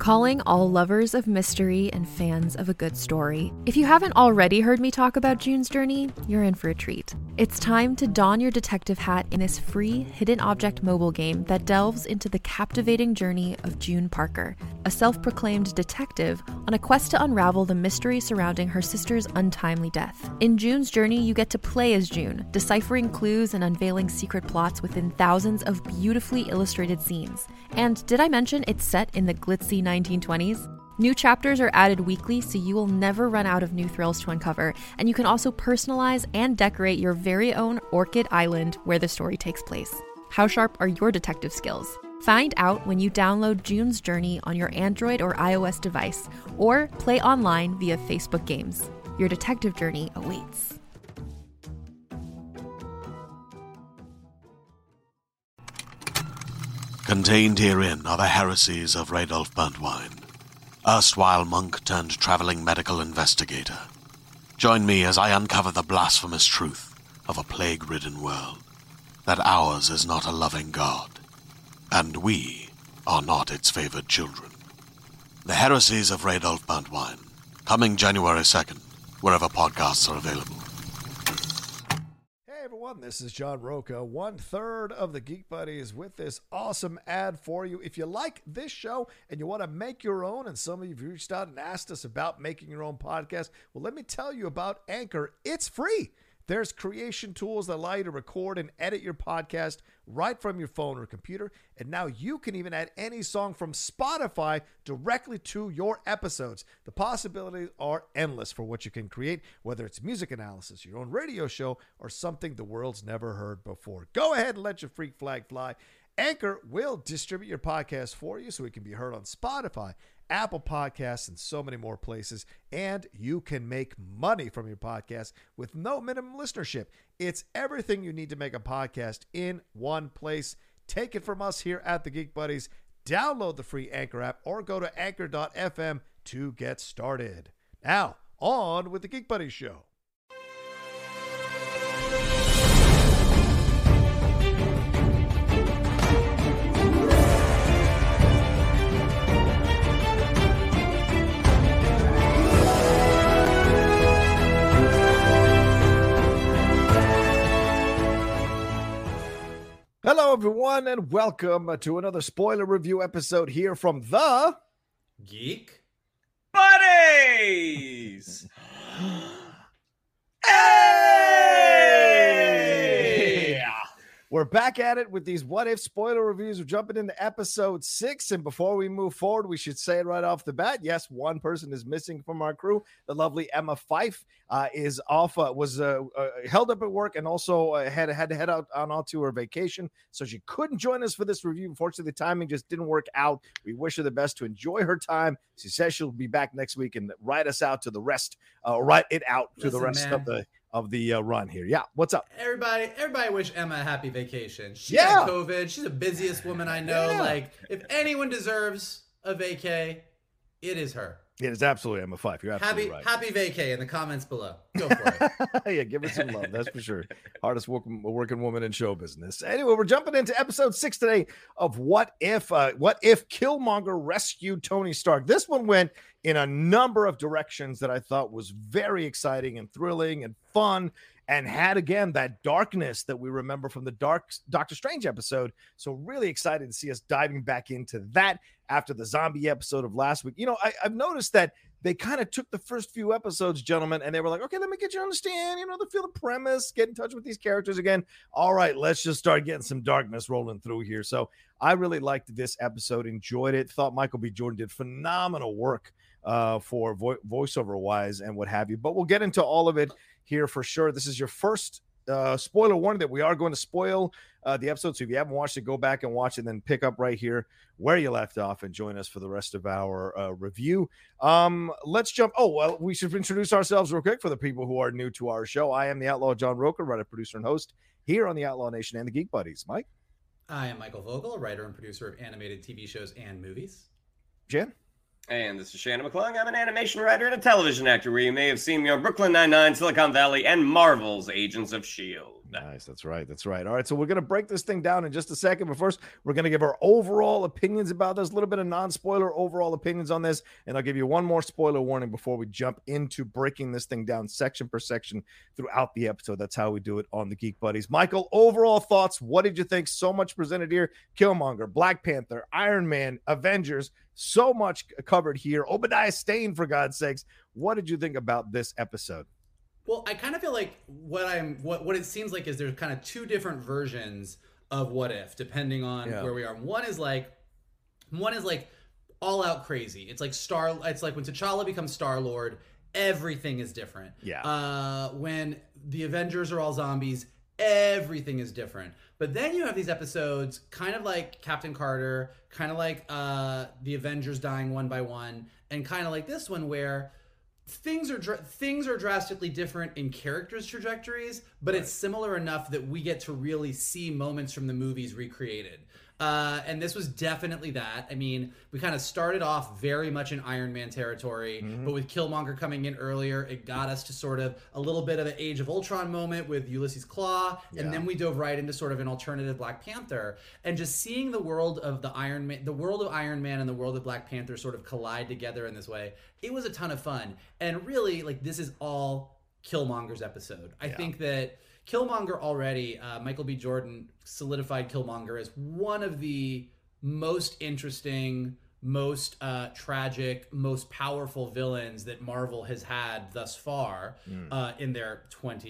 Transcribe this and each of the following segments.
Calling all lovers of mystery and fans of a good story. If you haven't already heard me talk about June's Journey, you're in for a treat. It's time to don your detective hat in this free hidden object mobile game that delves into the captivating journey of June Parker, a self-proclaimed detective on a quest to unravel the mystery surrounding her sister's untimely death. In June's Journey, you get to play as June, deciphering clues and unveiling secret plots within thousands of beautifully illustrated scenes. And did I mention it's set in the glitzy 1920s? New chapters are added weekly, so you will never run out of new thrills to uncover, and you can also personalize and decorate your very own Orchid Island where the story takes place. How sharp are your detective skills? Find out when you download June's Journey on your Android or iOS device, or play online via Facebook Games. Your detective journey awaits. Contained herein are the heresies of Radolf Burntwine, erstwhile monk turned traveling medical investigator. Join me as I uncover the blasphemous truth of a plague-ridden world, that ours is not a loving God, and we are not its favored children. The heresies of Radolf Burntwine, coming January 2nd, wherever podcasts are available. Hey everyone, this is John Roca, 1/3 of the Geek Buddies, with this awesome ad for you. If you like this show and you want to make your own, and some of you have reached out and asked us about making your own podcast, well, let me tell you about Anchor. It's free. There's creation tools that allow you to record and edit your podcast right from your phone or computer. And now you can even add any song from Spotify directly to your episodes. The possibilities are endless for what you can create, whether it's music analysis, your own radio show, or something the world's never heard before. Go ahead and let your freak flag fly. Anchor will distribute your podcast for you so it can be heard on Spotify, Apple Podcasts, and so many more places. And you can make money from your podcast with no minimum listenership. It's everything you need to make a podcast in one place. Take it from us here at the Geek Buddies. Download the free Anchor app or go to anchor.fm to get started. Now, on with the Geek Buddies show. Hello, everyone, and welcome to another spoiler review episode here from the Geek Buddies. Hey! We're back at it with these What If spoiler reviews. We're jumping into episode 6, and before we move forward, we should say it right off the bat. Yes, one person is missing from our crew. The lovely Emma Fife is off, was held up at work, and also had to head out onto her vacation, so she couldn't join us for this review. Unfortunately, the timing just didn't work out. We wish her the best to enjoy her time. She says she'll be back next week and write us out to the rest, write it out to the rest of the run here. Yeah, what's up? Everybody wish Emma a happy vacation. She had COVID. She's the busiest woman I know. Yeah. Like, if anyone deserves a vacay, it is her. It is absolutely Emma Fife. You're absolutely right. Happy vacay in the comments below. Go for it. Yeah, give her some love. That's for sure. Hardest working woman in show business. Anyway, we're jumping into episode 6 today of What If Killmonger rescued Tony Stark. This one went in a number of directions that I thought was very exciting and thrilling and fun, and had, again, that darkness that we remember from the Doctor Strange episode. So really excited to see us diving back into that after the zombie episode of last week. You know, I've noticed that they kind of took the first few episodes, gentlemen, and they were like, okay, let me get you to understand, to feel the premise, get in touch with these characters again. All right, let's just start getting some darkness rolling through here. So I really liked this episode, enjoyed it, thought Michael B. Jordan did phenomenal work for voiceover wise and what have you. But we'll get into all of it here for sure. This is your first spoiler warning that we are going to spoil the episode. So if you haven't watched it, go back and watch it, and then pick up right here where you left off and join us for the rest of our review. Let's jump. Oh, well, we should introduce ourselves real quick for the people who are new to our show. I am the Outlaw John Roca, writer, producer, and host here on the Outlaw Nation and the Geek Buddies. Mike? I am Michael Vogel, a writer and producer of animated TV shows and movies. Jen? And this is Shannon McClung. I'm an animation writer and a television actor where you may have seen me on Brooklyn Nine-Nine, Silicon Valley, and Marvel's Agents of S.H.I.E.L.D. Nice. That's right. That's right. All right. So we're going to break this thing down in just a second. But first, we're going to give our overall opinions about this, a little bit of non-spoiler overall opinions on this. And I'll give you one more spoiler warning before we jump into breaking this thing down section per section throughout the episode. That's how we do it on the Geek Buddies. Michael, overall thoughts. What did you think? So much presented here. Killmonger, Black Panther, Iron Man, Avengers. So much covered here. Obadiah Stane, for God's sakes. What did you think about this episode? Well, I kind of feel like what it seems like is there's kind of two different versions of What If, depending on where we are. One is like all out crazy. It's like when T'Challa becomes Star-Lord, everything is different. Yeah. When the Avengers are all zombies, everything is different. But then you have these episodes, kind of like Captain Carter, kind of like the Avengers dying one by one, and kind of like this one where things are drastically different in characters' trajectories, but it's similar enough that we get to really see moments from the movies recreated. And this was definitely that. I mean, we kind of started off very much in Iron Man territory, but with Killmonger coming in earlier, it got us to sort of a little bit of an Age of Ultron moment with Ulysses Klaue, and then we dove right into sort of an alternative Black Panther, and just seeing the world of Iron Man and the world of Black Panther sort of collide together in this way. It was a ton of fun, and really, like, this is all Killmonger's episode. I think that Killmonger already, Michael B. Jordan solidified Killmonger as one of the most interesting, most tragic, most powerful villains that Marvel has had thus far in their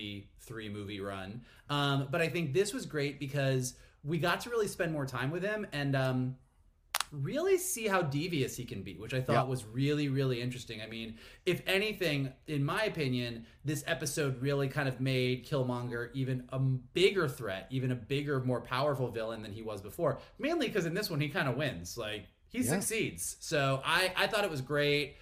23 movie run. But I think this was great because we got to really spend more time with him and really see how devious he can be, which I thought was really, really interesting. I mean, if anything, in my opinion, this episode really kind of made Killmonger even a bigger threat, even a bigger, more powerful villain than he was before. Mainly because in this one, he kind of wins. Like, he succeeds. So I thought it was great.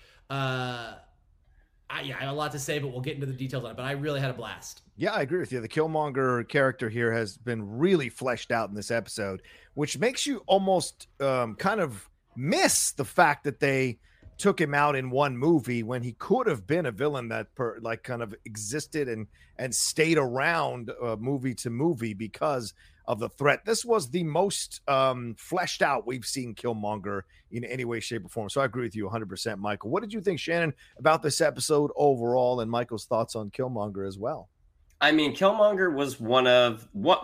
I have a lot to say, but we'll get into the details on it. But I really had a blast. Yeah, I agree with you. The Killmonger character here has been really fleshed out in this episode, which makes you almost kind of miss the fact that they took him out in one movie when he could have been a villain that kind of existed and stayed around movie to movie because of the threat. This was the most fleshed out we've seen Killmonger in any way, shape, or form. So I agree with you 100%, Michael. What did you think, Shannon, about this episode overall, and Michael's thoughts on Killmonger as well? I mean, Killmonger was one of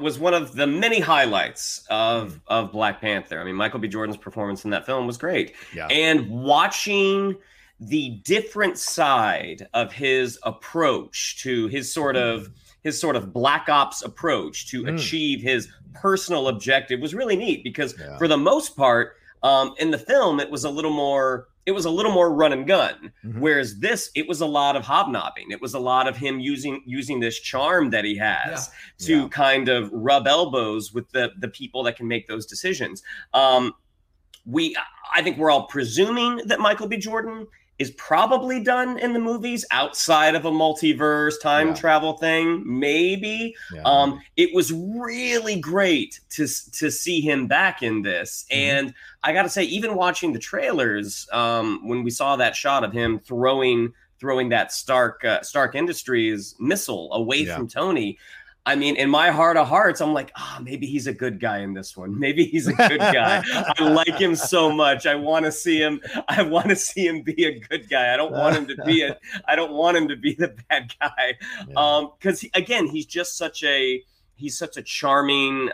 the many highlights of Black Panther. I mean, Michael B. Jordan's performance in that film was great. Yeah. And watching the different side of his approach to his sort of Black Ops approach to achieve his personal objective was really neat because for the most part, in the film, it was a little more run and gun. Whereas this, it was a lot of hobnobbing. It was a lot of him using this charm that he has to kind of rub elbows with the people that can make those decisions. I think we're all presuming that Michael B. Jordan is probably done in the movies outside of a multiverse time travel thing. Maybe. It was really great to see him back in this. And I got to say, even watching the trailers, when we saw that shot of him throwing that Stark Industries missile away from Tony, I mean, in my heart of hearts, I'm like, maybe he's a good guy in this one. Maybe he's a good guy. I like him so much. I want to see him be a good guy. I don't want him to be the bad guy. Because again, he's just such a charming,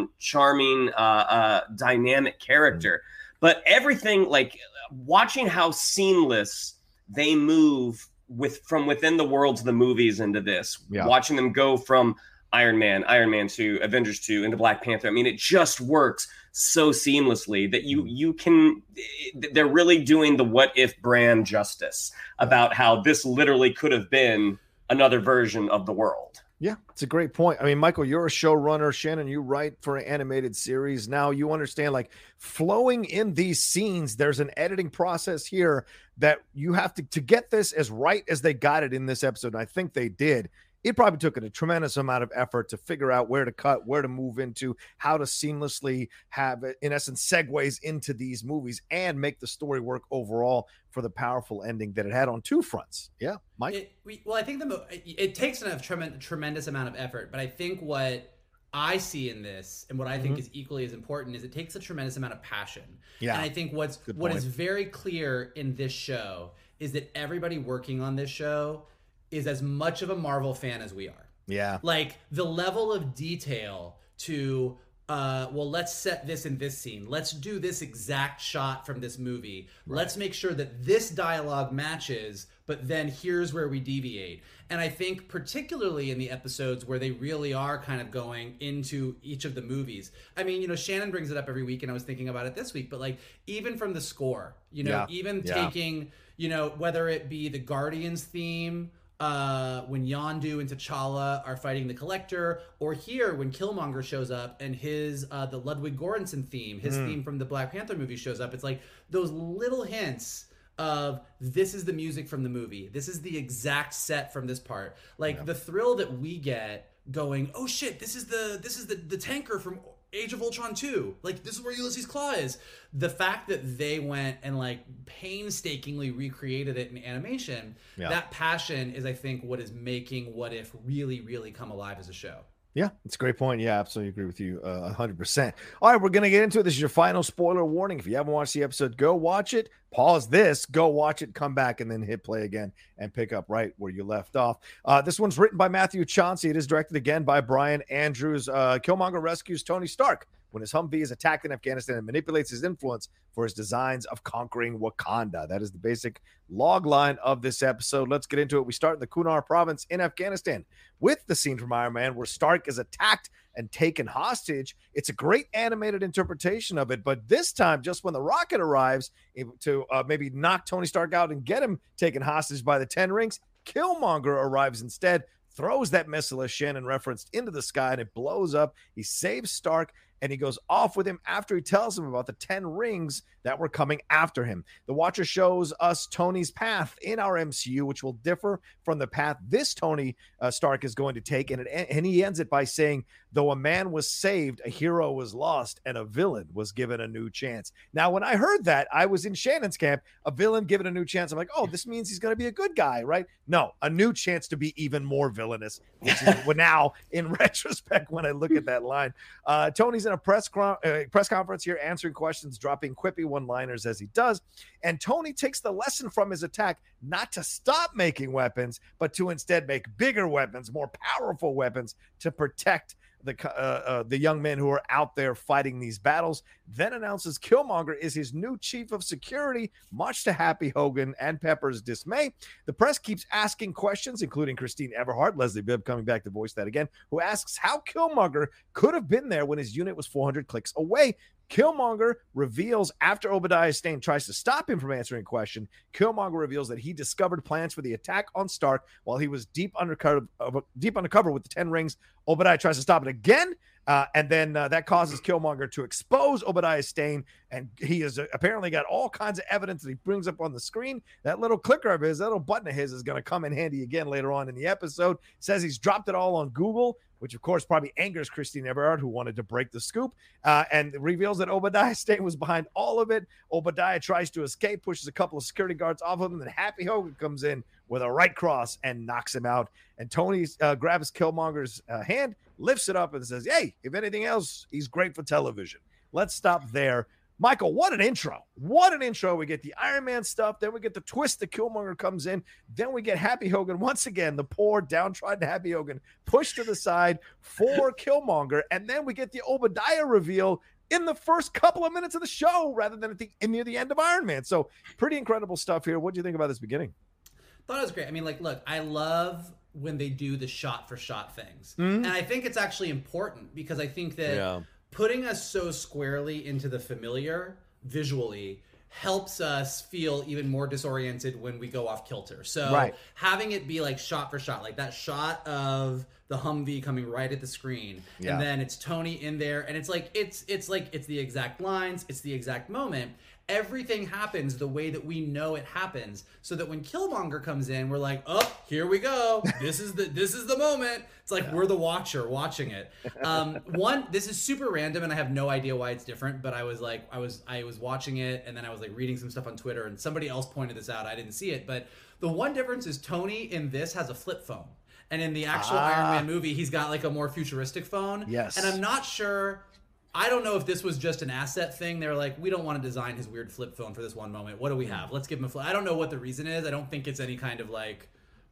dynamic character. But everything, like watching how seamless they move from within the worlds of the movies into this, watching them go from Iron Man 2, Avengers 2 into Black Panther. I mean, it just works so seamlessly that they're really doing the What If brand justice about how this literally could have been another version of the world. Yeah, it's a great point. I mean, Michael, you're a showrunner. Shannon, you write for an animated series. Now you understand, like, flowing in these scenes, there's an editing process here that you have to get this as right as they got it in this episode. And I think they did. it probably took a tremendous amount of effort to figure out where to cut, where to move into, how to seamlessly have, in essence, segues into these movies and make the story work overall for the powerful ending that it had on two fronts. Yeah, Mike? Well, I think it takes a tremendous amount of effort, but I think what I see in this, and what I think is equally as important, is it takes a tremendous amount of passion. Yeah. And I think what is very clear in this show is that everybody working on this show is as much of a Marvel fan as we are. Yeah. Like the level of detail to well, let's set this in this scene. Let's do this exact shot from this movie. Right. Let's make sure that this dialogue matches, but then here's where we deviate. And I think particularly in the episodes where they really are kind of going into each of the movies. I mean, you know, Shannon brings it up every week, and I was thinking about it this week, but like even from the score, you know, taking, you know, whether it be the Guardians theme, when Yondu and T'Challa are fighting the Collector, or here when Killmonger shows up and his the Ludwig Göransson theme, his theme from the Black Panther movie shows up. It's like those little hints of this is the music from the movie. This is the exact set from this part. Like the thrill that we get going, oh shit, this is the tanker from Age of Ultron 2. Like this is where Ulysses Claw is. The fact that they went and like painstakingly recreated it in animation, that passion is, I think, what is making What If really, really come alive as a show. Yeah, it's a great point. Yeah, absolutely agree with you 100%. All right, we're going to get into it. This is your final spoiler warning. If you haven't watched the episode, go watch it. Pause this, go watch it, come back, and then hit play again and pick up right where you left off. This one's written by Matthew Chauncey. It is directed again by Brian Andrews. Killmonger rescues Tony Stark when his Humvee is attacked in Afghanistan and manipulates his influence for his designs of conquering Wakanda. That is the basic log line of this episode. Let's get into it. We start in the Kunar province in Afghanistan with the scene from Iron Man where Stark is attacked and taken hostage. It's a great animated interpretation of it, but this time, just when the rocket arrives to maybe knock Tony Stark out and get him taken hostage by the Ten Rings, Killmonger arrives instead, throws that missile, as Shannon referenced, into the sky, and it blows up. He saves Stark, and he goes off with him after he tells him about the 10 rings that were coming after him. The Watcher shows us Tony's path in our MCU, which will differ from the path this Tony Stark is going to take, and he ends it by saying, though a man was saved, a hero was lost, and a villain was given a new chance. Now, when I heard that, I was in Shannon's camp, a villain given a new chance. I'm like, oh, this means he's going to be a good guy, right? No, a new chance to be even more villainous, which is now, in retrospect, when I look at that line. Tony's in a press conference here, answering questions, dropping quippy one-liners as he does. And Tony takes the lesson from his attack not to stop making weapons, but to instead make bigger weapons, more powerful weapons to protect the young men who are out there fighting these battles. Then announces Killmonger is his new chief of security, much to Happy Hogan and Pepper's dismay. The press keeps asking questions, including Christine Everhart, Leslie Bibb coming back to voice that again, who asks how Killmonger could have been there when his unit was 400 clicks away. Killmonger reveals, after Obadiah Stane tries to stop him from answering a question, Killmonger reveals that he discovered plans for the attack on Stark while he was deep undercover with the 10 rings. Obadiah tries to stop it again, and then that causes Killmonger to expose Obadiah Stane, and he has apparently got all kinds of evidence that he brings up on the screen. That little clicker of his, that little button of his is going to come in handy again later on in the episode. Says he's dropped it all on Google, which of course probably angers Christine Everhart, who wanted to break the scoop, and reveals that Obadiah Stane was behind all of it. Obadiah tries to escape, pushes a couple of security guards off of him, and then Happy Hogan comes in with a right cross and knocks him out. And Tony grabs Killmonger's hand, lifts it up, and says, hey, if anything else, he's great for television. Let's stop there. Michael, what an intro. What an intro. We get the Iron Man stuff. Then we get the twist that Killmonger comes in. Then we get Happy Hogan once again, the poor downtrodden Happy Hogan, pushed to the side for Killmonger. And then we get the Obadiah reveal in the first couple of minutes of the show rather than near the end of Iron Man. So pretty incredible stuff here. What do you think about this beginning? Thought it was great. I mean, like, look, I love when they do the shot for shot things. And I think it's actually important because I think that putting us so squarely into the familiar visually helps us feel even more disoriented when we go off kilter. So having it be like shot for shot, like that shot of the Humvee coming right at the screen, and then it's Tony in there, and it's the exact lines, it's the exact moment. Everything happens the way that we know it happens, so that when Killmonger comes in, we're like, oh, here we go. This is the moment. It's like we're the watcher watching it. This is super random, and I have no idea why it's different. But I was watching it, and then I was like reading some stuff on Twitter, and somebody else pointed this out. I didn't see it, but the one difference is Tony in this has a flip phone, and in the actual Iron Man movie, he's got like a more futuristic phone. Yes, and I'm not sure. I don't know if this was just an asset thing. They were like, we don't want to design his weird flip phone for this one moment. What do we have? Let's give him a flip. I don't know what the reason is. I don't think it's any kind of like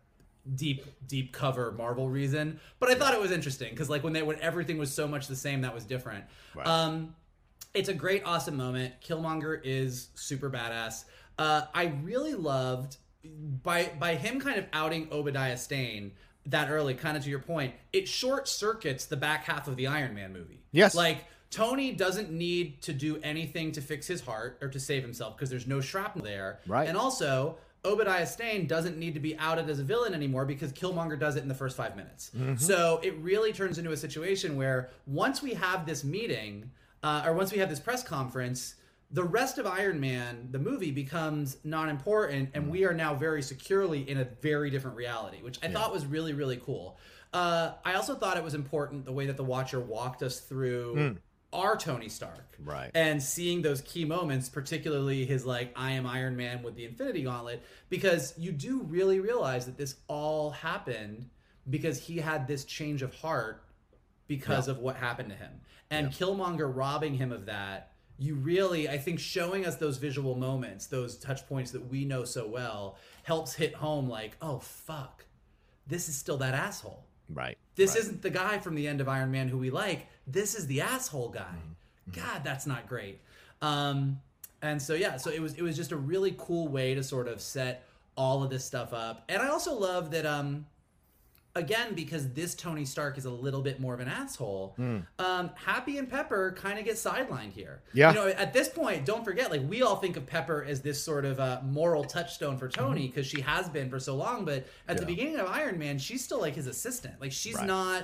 deep cover Marvel reason. But I thought it was interesting because like when everything was so much the same, that was different. Right. It's a great, awesome moment. Killmonger is super badass. I really loved by him kind of outing Obadiah Stane that early, kind of to your point, it short circuits the back half of the Iron Man movie. Yes. Like, Tony doesn't need to do anything to fix his heart or to save himself because there's no shrapnel there. Right. And also, Obadiah Stane doesn't need to be outed as a villain anymore because Killmonger does it in the first 5 minutes. Mm-hmm. So it really turns into a situation where once we have this meeting, or once we have this press conference, the rest of Iron Man, the movie, becomes non-important, and we are now very securely in a very different reality, which I thought was really, really cool. I also thought it was important the way that the Watcher walked us through our Tony Stark. Right. And seeing those key moments, particularly his like, I am Iron Man with the Infinity Gauntlet, because you do really realize that this all happened because he had this change of heart because of what happened to him. And Killmonger robbing him of that, you really, I think showing us those visual moments, those touch points that we know so well, helps hit home like, oh, fuck, this is still that asshole. Right. This isn't the guy from the end of Iron Man who we like. This is the asshole guy. Mm-hmm. God, that's not great. And so, so it was just a really cool way to sort of set all of this stuff up. And I also love that, again, because this Tony Stark is a little bit more of an asshole, Happy and Pepper kind of get sidelined here. Yeah. You know, at this point, don't forget, like, we all think of Pepper as this sort of moral touchstone for Tony because she has been for so long, but at the beginning of Iron Man, she's still like his assistant. Like, she's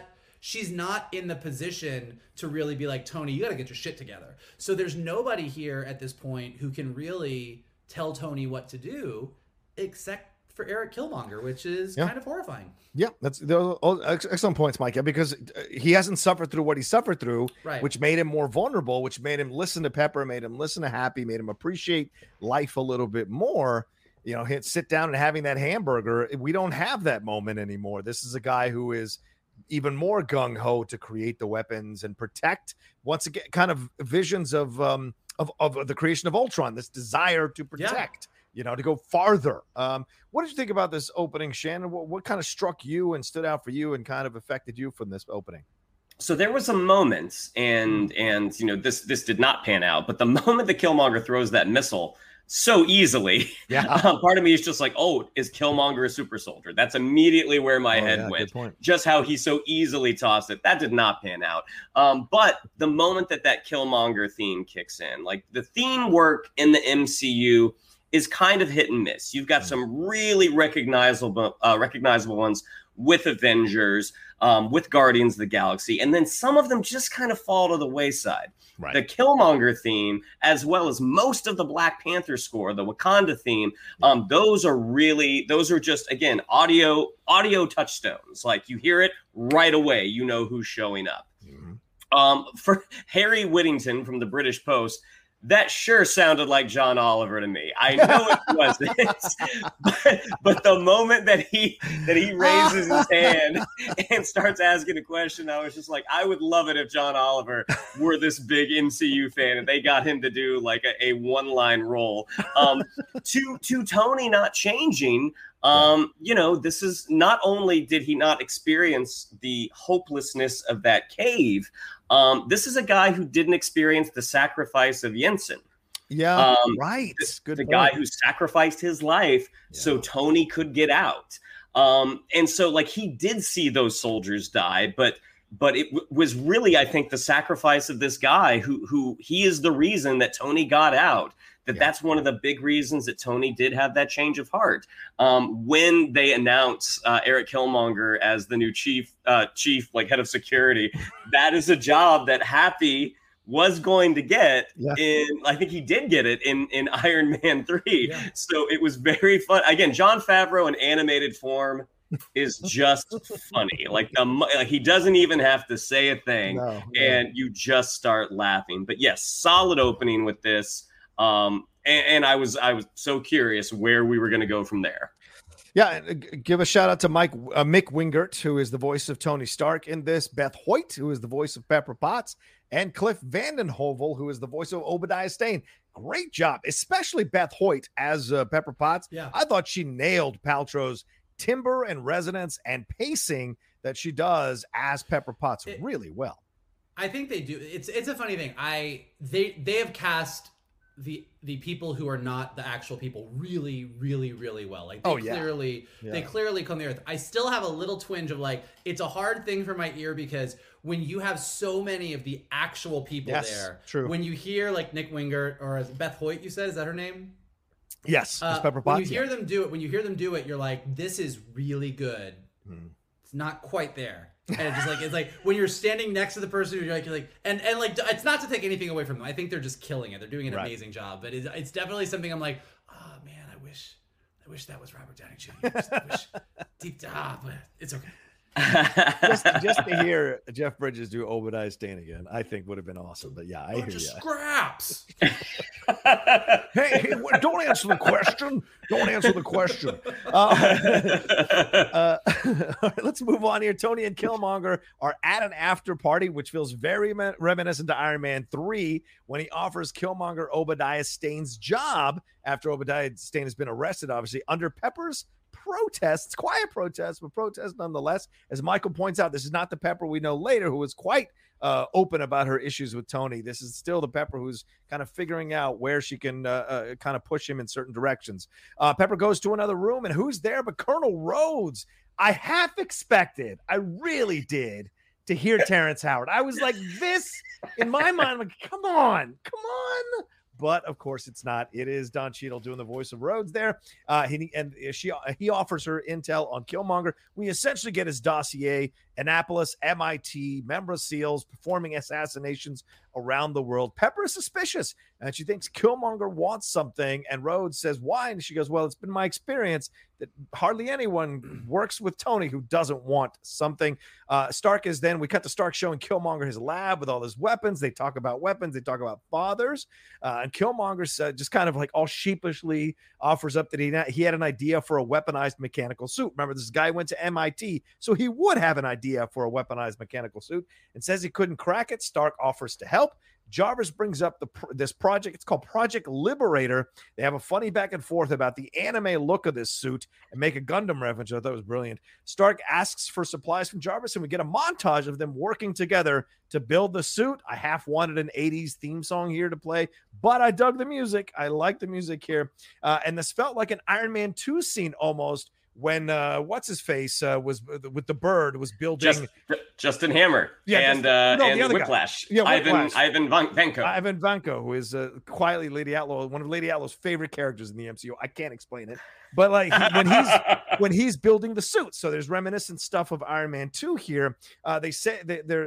not in the position to really be like, Tony, you got to get your shit together. So there's nobody here at this point who can really tell Tony what to do except for Eric Killmonger, which is kind of horrifying. Yeah, that's excellent points, Mike. Because he hasn't suffered through what he suffered through, which made him more vulnerable, which made him listen to Pepper, made him listen to Happy, made him appreciate life a little bit more. You know, sit down and having that hamburger. We don't have that moment anymore. This is a guy who is even more gung-ho to create the weapons and protect, once again, kind of visions of the creation of Ultron, this desire to protect. You know, to go farther. What did you think about this opening, Shannon? What kind of struck you and stood out for you and kind of affected you from this opening? So there was a moment, and you know, this did not pan out, but the moment that Killmonger throws that missile so easily, part of me is just like, oh, is Killmonger a super soldier? That's immediately where my head went. Just how he so easily tossed it. That did not pan out. But the moment that Killmonger theme kicks in, like the theme work in the MCU is kind of hit and miss. You've got some really recognizable ones with Avengers, with Guardians of the Galaxy, and then some of them just kind of fall to the wayside. Right. The Killmonger theme, as well as most of the Black Panther score, the Wakanda theme, those are just, again, audio touchstones. Like, you hear it right away, you know who's showing up. Mm-hmm. For Harry Whittington from the British Post, that sure sounded like John Oliver to me. I know it wasn't, but the moment that he raises his hand and starts asking a question, I was just like, I would love it if John Oliver were this big MCU fan and they got him to do like a one-line role. To Tony not changing, you know, this is not only did he not experience the hopelessness of that cave, this is a guy who didn't experience the sacrifice of Yinsen. Yeah, right. Good point. Guy who sacrificed his life so Tony could get out. And so, like, he did see those soldiers die, but it was really, I think, the sacrifice of this guy who he is the reason that Tony got out that's one of the big reasons that Tony did have that change of heart. When they announce Eric Killmonger as the new chief, like head of security, that is a job that Happy was going to get I think he did get it in Iron Man 3. Yeah. So it was very fun. Again, Jon Favreau in animated form is just funny. Like he doesn't even have to say a thing, and you just start laughing. But yes, solid opening with this. And I was so curious where we were going to go from there. Yeah, give a shout out to Mick Wingert, who is the voice of Tony Stark in this, Beth Hoyt, who is the voice of Pepper Potts, and Cliff Vanden Heuvel, who is the voice of Obadiah Stane. Great job, especially Beth Hoyt as Pepper Potts. Yeah. I thought she nailed Paltrow's timbre and resonance and pacing that she does as Pepper Potts really well. I think they do. It's a funny thing. They have cast the people who are not the actual people really, really, really well. Like they clearly come to the earth. I still have a little twinge of like, it's a hard thing for my ear because when you have so many of the actual people there, true. When you hear like Nick Wingert or Beth Hoyt, you said, is that her name? Yes. Pepper Potts. When you hear them do it, you're like, this is really good. It's not quite there. And it's like when you're standing next to the person, you're like, and like, it's not to take anything away from them. I think they're just killing it. They're doing an amazing job, but it's definitely something I'm like, oh man, I wish that was Robert Downey Jr. But it's okay. just to hear Jeff Bridges do Obadiah Stane again, I think would have been awesome. But yeah, I hear you. Scraps. hey, don't answer the question. Don't answer the question. All right, let's move on here. Tony and Killmonger are at an after party, which feels very reminiscent to Iron Man 3 when he offers Killmonger Obadiah Stane's job after Obadiah Stane has been arrested, obviously, under Pepper's protests, quiet protests, but protests nonetheless. As Michael points out, this is not the Pepper we know later, who was quite open about her issues with Tony. This is still the Pepper who's kind of figuring out where she can kind of push him in certain directions. Pepper goes to another room, and who's there but Colonel Rhodes? I half expected, I really did, to hear Terrence Howard. I was like, this, in my mind, I'm like, come on. But of course it's not. It is Don Cheadle doing the voice of Rhodes there. He offers her intel on Killmonger. We essentially get his dossier: Annapolis, MIT, member of SEALs, performing assassinations around the world. Pepper is suspicious, and she thinks Killmonger wants something. And Rhodes says, why? And she goes, well, it's been my experience that hardly anyone works with Tony who doesn't want something. We cut to Stark showing Killmonger his lab with all his weapons. They talk about weapons. They talk about fathers. And Killmonger just kind of like all sheepishly offers up that he had an idea for a weaponized mechanical suit. Remember, this guy went to MIT, so he would have an idea for a weaponized mechanical suit, and says he couldn't crack it. Stark offers to help. Jarvis brings up this project. It's called Project Liberator. They have a funny back and forth about the anime look of this suit and make a Gundam reference. I thought it was brilliant. Stark asks for supplies from Jarvis, and we get a montage of them working together to build the suit. I half wanted an 80s theme song here to play, but I dug the music. I like the music here. And this felt like an Iron Man 2 scene almost, when what's his face was with the bird was building Justin Hammer and Whiplash. Ivan Vanko, who is quietly Lady Outlaw, one of Lady Outlaw's favorite characters in the MCU. I can't explain it, but like when he's building the suit, so there's reminiscent stuff of Iron Man 2 here. They say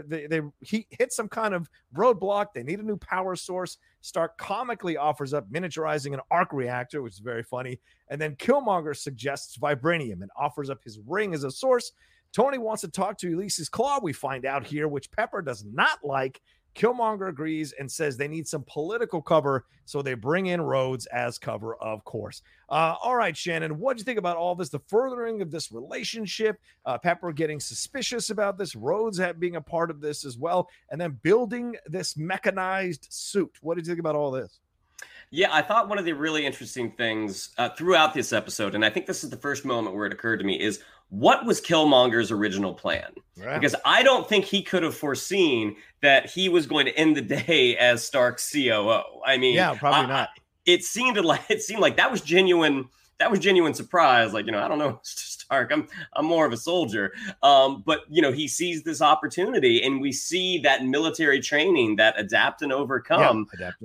he hit some kind of roadblock. They need a new power source. Stark comically offers up miniaturizing an arc reactor, which is very funny. And then Killmonger suggests vibranium and offers up his ring as a source. Tony wants to talk to Ulysses Klaue, we find out here, which Pepper does not like. Killmonger agrees and says they need some political cover, so they bring in Rhodes as cover, of course. All right, Shannon, what do you think about all this? The furthering of this relationship, Pepper getting suspicious about this, Rhodes being a part of this as well, and then building this mechanized suit. What did you think about all this? Yeah, I thought one of the really interesting things throughout this episode, and I think this is the first moment where it occurred to me, is what was Killmonger's original plan? Right. Because I don't think he could have foreseen that he was going to end the day as Stark's COO. I mean, yeah, probably not. It seemed like that was genuine that was genuine surprise. Like, I don't know, Mr. Stark, I'm more of a soldier. But he sees this opportunity, and we see that military training, that adapt and overcome.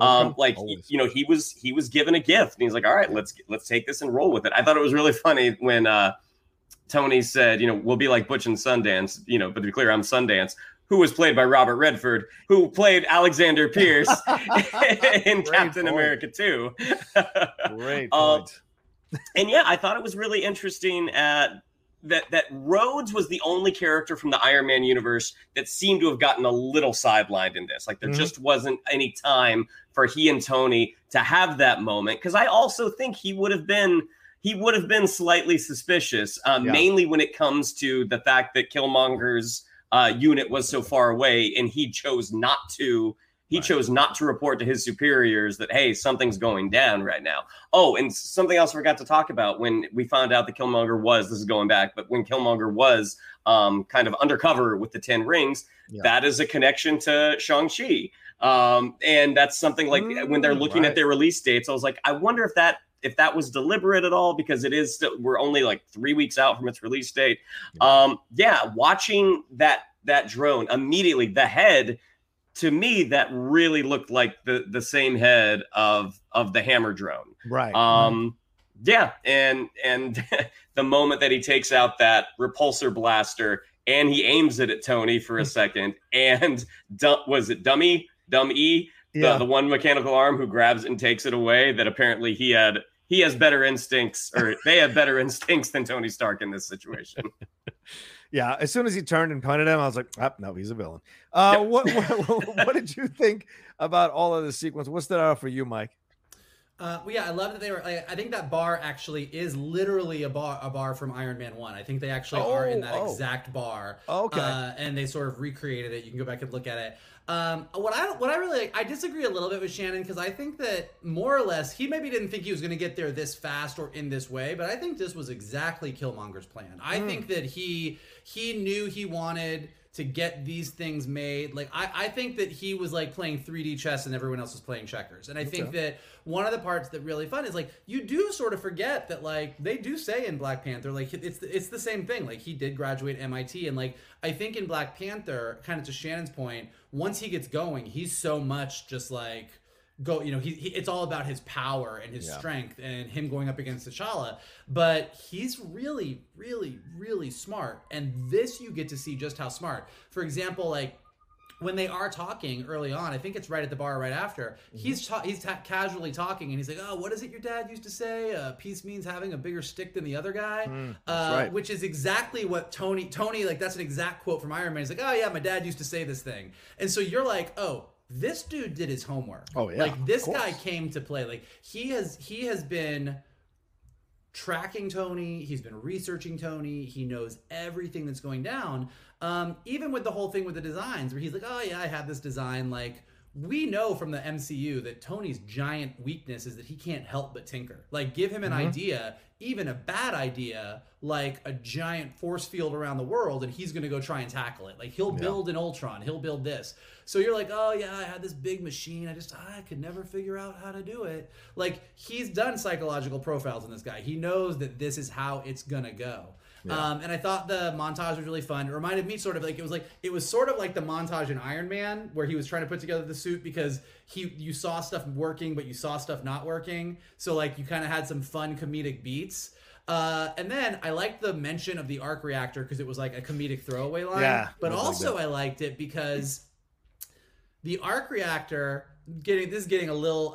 He was given a gift, and he's like, all right, let's take this and roll with it. I thought it was really funny when Tony said, we'll be like Butch and Sundance, but to be clear, I'm Sundance, who was played by Robert Redford, who played Alexander Pierce in Captain America 2. Great point. And yeah, I thought it was really interesting that Rhodes was the only character from the Iron Man universe that seemed to have gotten a little sidelined in this. Like, there just wasn't any time for he and Tony to have that moment. Because I also think he would have been slightly suspicious, mainly when it comes to the fact that Killmonger's unit was so far away, and he chose not to report to his superiors that, hey, something's going down right now. Oh, and something else I forgot to talk about when we found out that Killmonger was, this is going back, but when Killmonger was kind of undercover with the 10 rings, that is a connection to Shang-Chi. And that's something like when they're looking at their release dates, I was like, I wonder if that was deliberate at all, because we're only like 3 weeks out from its release date. Watching that drone immediately, the head, to me, that really looked like the same head of the Hammer drone. Right. And the moment that he takes out that repulsor blaster and he aims it at Tony for a second, and was it Dumb E? The one mechanical arm who grabs and takes it away, that apparently he has better instincts, or they have better instincts than Tony Stark in this situation. Yeah, as soon as he turned and punted him, I was like, no, he's a villain. What did you think about all of this sequence? What stood out for you, Mike? I love that they were. I think that bar actually is literally a bar from Iron Man 1. I think they actually are in that exact bar. Okay. And they sort of recreated it. You can go back and look at it. What I really like, I disagree a little bit with Shannon, because I think that more or less he maybe didn't think he was going to get there this fast or in this way, but I think this was exactly Killmonger's plan. I think that he knew he wanted to get these things made. Like, I think that he was like playing 3D chess and everyone else was playing checkers. And I think that one of the parts that really fun is, like, you do sort of forget that, like, they do say in Black Panther, like, it's the same thing. Like, he did graduate MIT, and like, I think in Black Panther, kind of to Shannon's point, once he gets going, he's so much just like, it's all about his power and his strength and him going up against T'Challa. But he's really, really, really smart. And this, you get to see just how smart. For example, like, when they are talking early on, I think it's right at the bar right after, he's casually talking, and he's like, oh, what is it your dad used to say? Peace means having a bigger stick than the other guy. Right. Which is exactly what Tony, like, that's an exact quote from Iron Man. He's like, oh yeah, my dad used to say this thing. And so you're like, oh, this dude did his homework. Oh yeah. Like, this guy came to play. Like, he has been tracking Tony. He's been researching Tony. He knows everything that's going down. Even with the whole thing with the designs, where he's like, oh yeah, I have this design. Like, we know from the MCU that Tony's giant weakness is that he can't help but tinker. Like, give him an idea, even a bad idea, like a giant force field around the world, and he's going to go try and tackle it. Like, he'll build an Ultron. He'll build this. So you're like, oh yeah, I had this big machine. I could never figure out how to do it. Like, he's done psychological profiles on this guy. He knows that this is how it's going to go. Yeah. And I thought the montage was really fun. It reminded me sort of like, it was sort of like the montage in Iron Man, where he was trying to put together the suit, because you saw stuff working, but you saw stuff not working. So like, you kind of had some fun comedic beats. And then I liked the mention of the arc reactor, because it was like a comedic throwaway line. Yeah, but also I liked it because the arc reactor getting a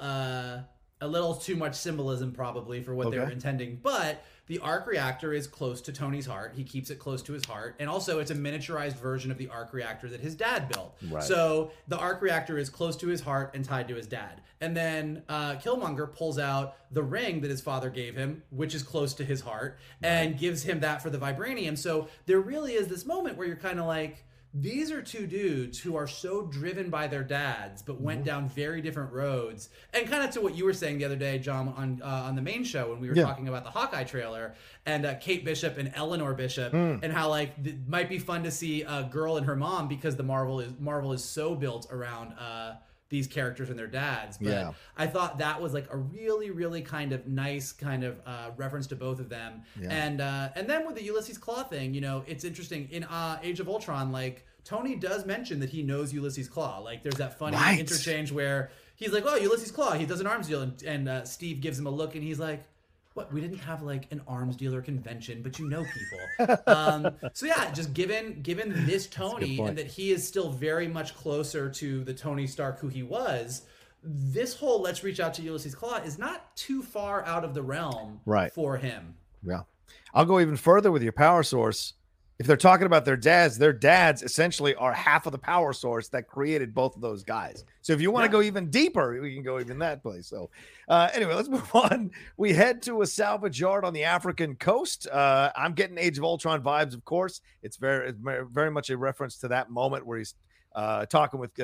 little too much symbolism probably for what they were intending, but the arc reactor is close to Tony's heart. He keeps it close to his heart. And also, it's a miniaturized version of the arc reactor that his dad built. Right. So the arc reactor is close to his heart and tied to his dad. And then Killmonger pulls out the ring that his father gave him, which is close to his heart, and gives him that for the vibranium. So there really is this moment where you're kind of like, these are two dudes who are so driven by their dads, but went down very different roads. And kind of to what you were saying the other day, John, on the main show, when we were talking about the Hawkeye trailer, and Kate Bishop and Eleanor Bishop, and how like it might be fun to see a girl and her mom, because the Marvel is so built around these characters and their dads. But Yeah. I thought that was like a really, really kind of nice kind of reference to both of them. Yeah. And then with the Ulysses Claw thing, you know, it's interesting in Age of Ultron, like Tony does mention that he knows Ulysses Claw. Like there's that funny interchange where he's like, oh, Ulysses Claw, he does an arms deal. And Steve gives him a look and he's like, what, we didn't have like an arms dealer convention, but you know people. So yeah, just given this Tony and that he is still very much closer to the Tony Stark who he was, this whole let's reach out to Ulysses Claw is not too far out of the realm for him. Yeah. I'll go even further with your power source. If they're talking about their dads essentially are half of the power source that created both of those guys. So if you want to go even deeper, we can go even that place. So anyway, let's move on. We head to a salvage yard on the African coast. I'm getting Age of Ultron vibes, of course. It's very much a reference to that moment where he's talking with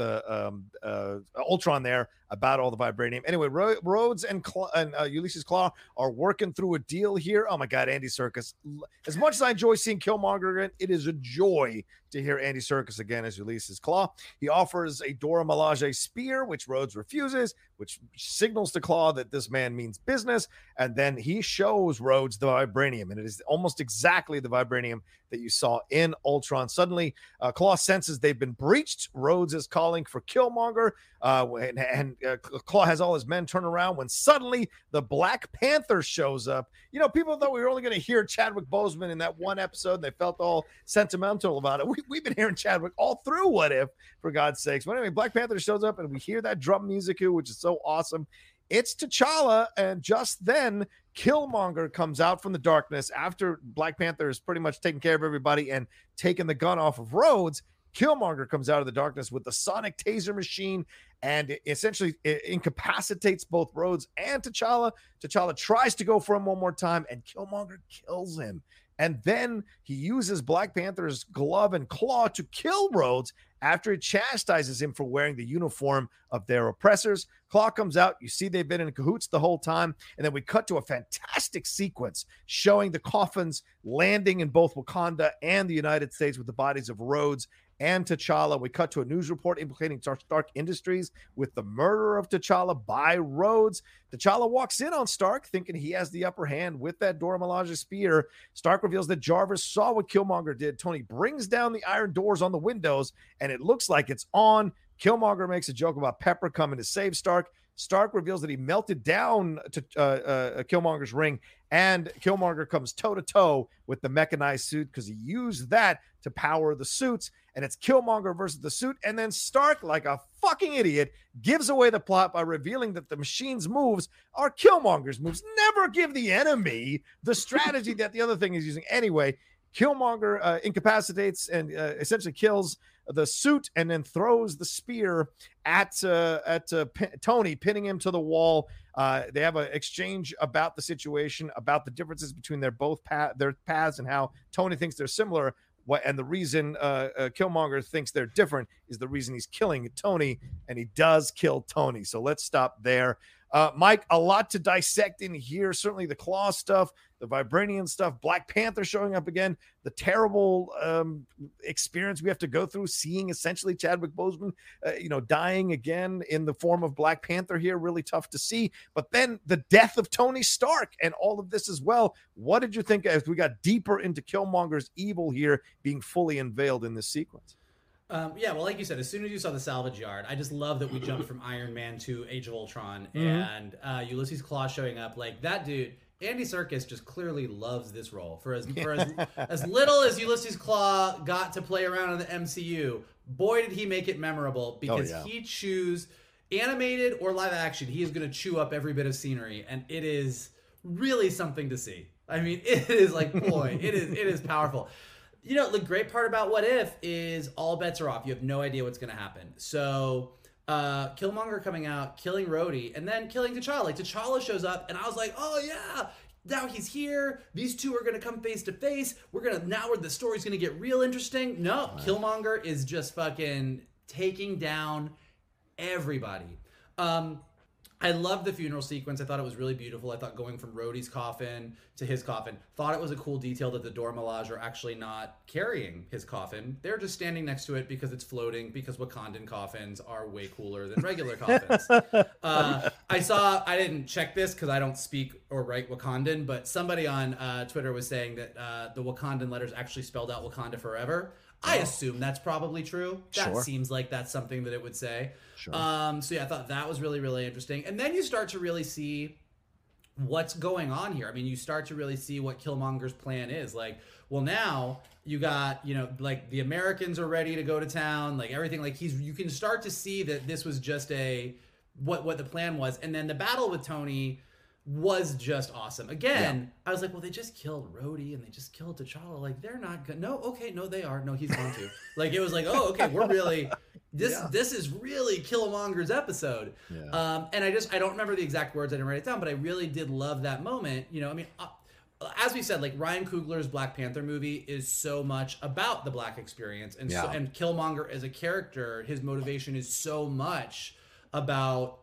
Ultron there about all the vibranium. Anyway, Rhodes and Ulysses Claw are working through a deal here. Oh my God, Andy Serkis. As much as I enjoy seeing Killmonger again, it is a joy to hear Andy Serkis again as Ulysses Claw. He offers a Dora Milaje spear, which Rhodes refuses, which signals to Claw that this man means business. And then he shows Rhodes the vibranium, and it is almost exactly the vibranium that you saw in Ultron. Suddenly, Claw senses they've been breached. Rhodes is calling for Killmonger, and Claw has all his men turn around when suddenly the Black Panther shows up. You know, people thought we were only going to hear Chadwick Boseman in that one episode, and they felt all sentimental about it. We've been hearing Chadwick all through What If, for God's sakes. But anyway, Black Panther shows up, and we hear that drum music, which is so awesome. It's T'Challa, and just then Killmonger comes out from the darkness after Black Panther is pretty much taking care of everybody and taking the gun off of Rhodes. Killmonger comes out of the darkness with the sonic taser machine and essentially incapacitates both Rhodes and T'Challa. T'Challa tries to go for him one more time, and Killmonger kills him. And then he uses Black Panther's glove and claw to kill Rhodes after it chastises him for wearing the uniform of their oppressors. Claw comes out. You see they've been in cahoots the whole time. And then we cut to a fantastic sequence showing the coffins landing in both Wakanda and the United States with the bodies of Rhodes and T'Challa. We cut to a news report implicating Stark Industries with the murder of T'Challa by Rhodes. T'Challa walks in on Stark thinking he has the upper hand with that Dora Milaje spear. Stark reveals that Jarvis saw what Killmonger did. Tony brings down the iron doors on the windows, and it looks like it's on. Killmonger makes a joke about Pepper coming to save Stark. Stark reveals that he melted down to Killmonger's ring, and Killmonger comes toe-to-toe with the mechanized suit because he used that to power the suits, and it's Killmonger versus the suit, and then Stark, like a fucking idiot, gives away the plot by revealing that the machine's moves are Killmonger's moves. Never give the enemy the strategy that the other thing is using. Anyway, Killmonger incapacitates and essentially kills the suit and then throws the spear at Tony, pinning him to the wall. They have an exchange about the situation, about the differences between their paths and how Tony thinks they're similar. And the reason Killmonger thinks they're different is the reason he's killing Tony, and he does kill Tony. So let's stop there. Mike, a lot to dissect in here. Certainly the Claw stuff, the vibranium stuff, Black Panther showing up again, the terrible experience we have to go through, seeing essentially Chadwick Boseman, dying again in the form of Black Panther here. Really tough to see. But then the death of Tony Stark and all of this as well. What did you think as we got deeper into Killmonger's evil here being fully unveiled in this sequence? Well, like you said, as soon as you saw the salvage yard, I just love that we jumped from Iron Man to Age of Ultron and Ulysses Claw showing up. Like, that dude, Andy Serkis, just clearly loves this role. For as little as Ulysses Claw got to play around in the MCU, boy, did he make it memorable, because he chews animated or live action. He is going to chew up every bit of scenery, and it is really something to see. I mean, it is like, boy, it is powerful. You know, the great part about What If is all bets are off. You have no idea what's going to happen. So Killmonger coming out, killing Rhodey, and then killing T'Challa. Like, T'Challa shows up, and I was like, oh, yeah, now he's here. These two are going to come face to face. Now the story's going to get real interesting. No, Killmonger is just fucking taking down everybody. I I loved the funeral sequence. I thought it was really beautiful. I thought going from Rhodey's coffin to his coffin, thought it was a cool detail that the Dora Milaje are actually not carrying his coffin. They're just standing next to it because it's floating, because Wakandan coffins are way cooler than regular coffins. I didn't check this because I don't speak or write Wakandan, but somebody on Twitter was saying that the Wakandan letters actually spelled out Wakanda forever. I assume that's probably true. That seems like that's something that it would say. Sure. So yeah, I thought that was really, really interesting. And then you start to really see what's going on here. I mean, you start to really see what Killmonger's plan is. Like, well, now you got, like the Americans are ready to go to town, like everything. Like you can start to see that this was just what the plan was. And then the battle with Tony was just awesome. Again, I was like, well, they just killed Rhodey and they just killed T'Challa. Like, they're not good. No, okay, no, they are. No, he's going to. Like, it was like, oh, okay, we're really this is really Killmonger's episode. Yeah. And I don't remember the exact words. I didn't write it down, but I really did love that moment. I mean, as we said, like Ryan Coogler's Black Panther movie is so much about the Black experience, and and Killmonger as a character, his motivation is so much about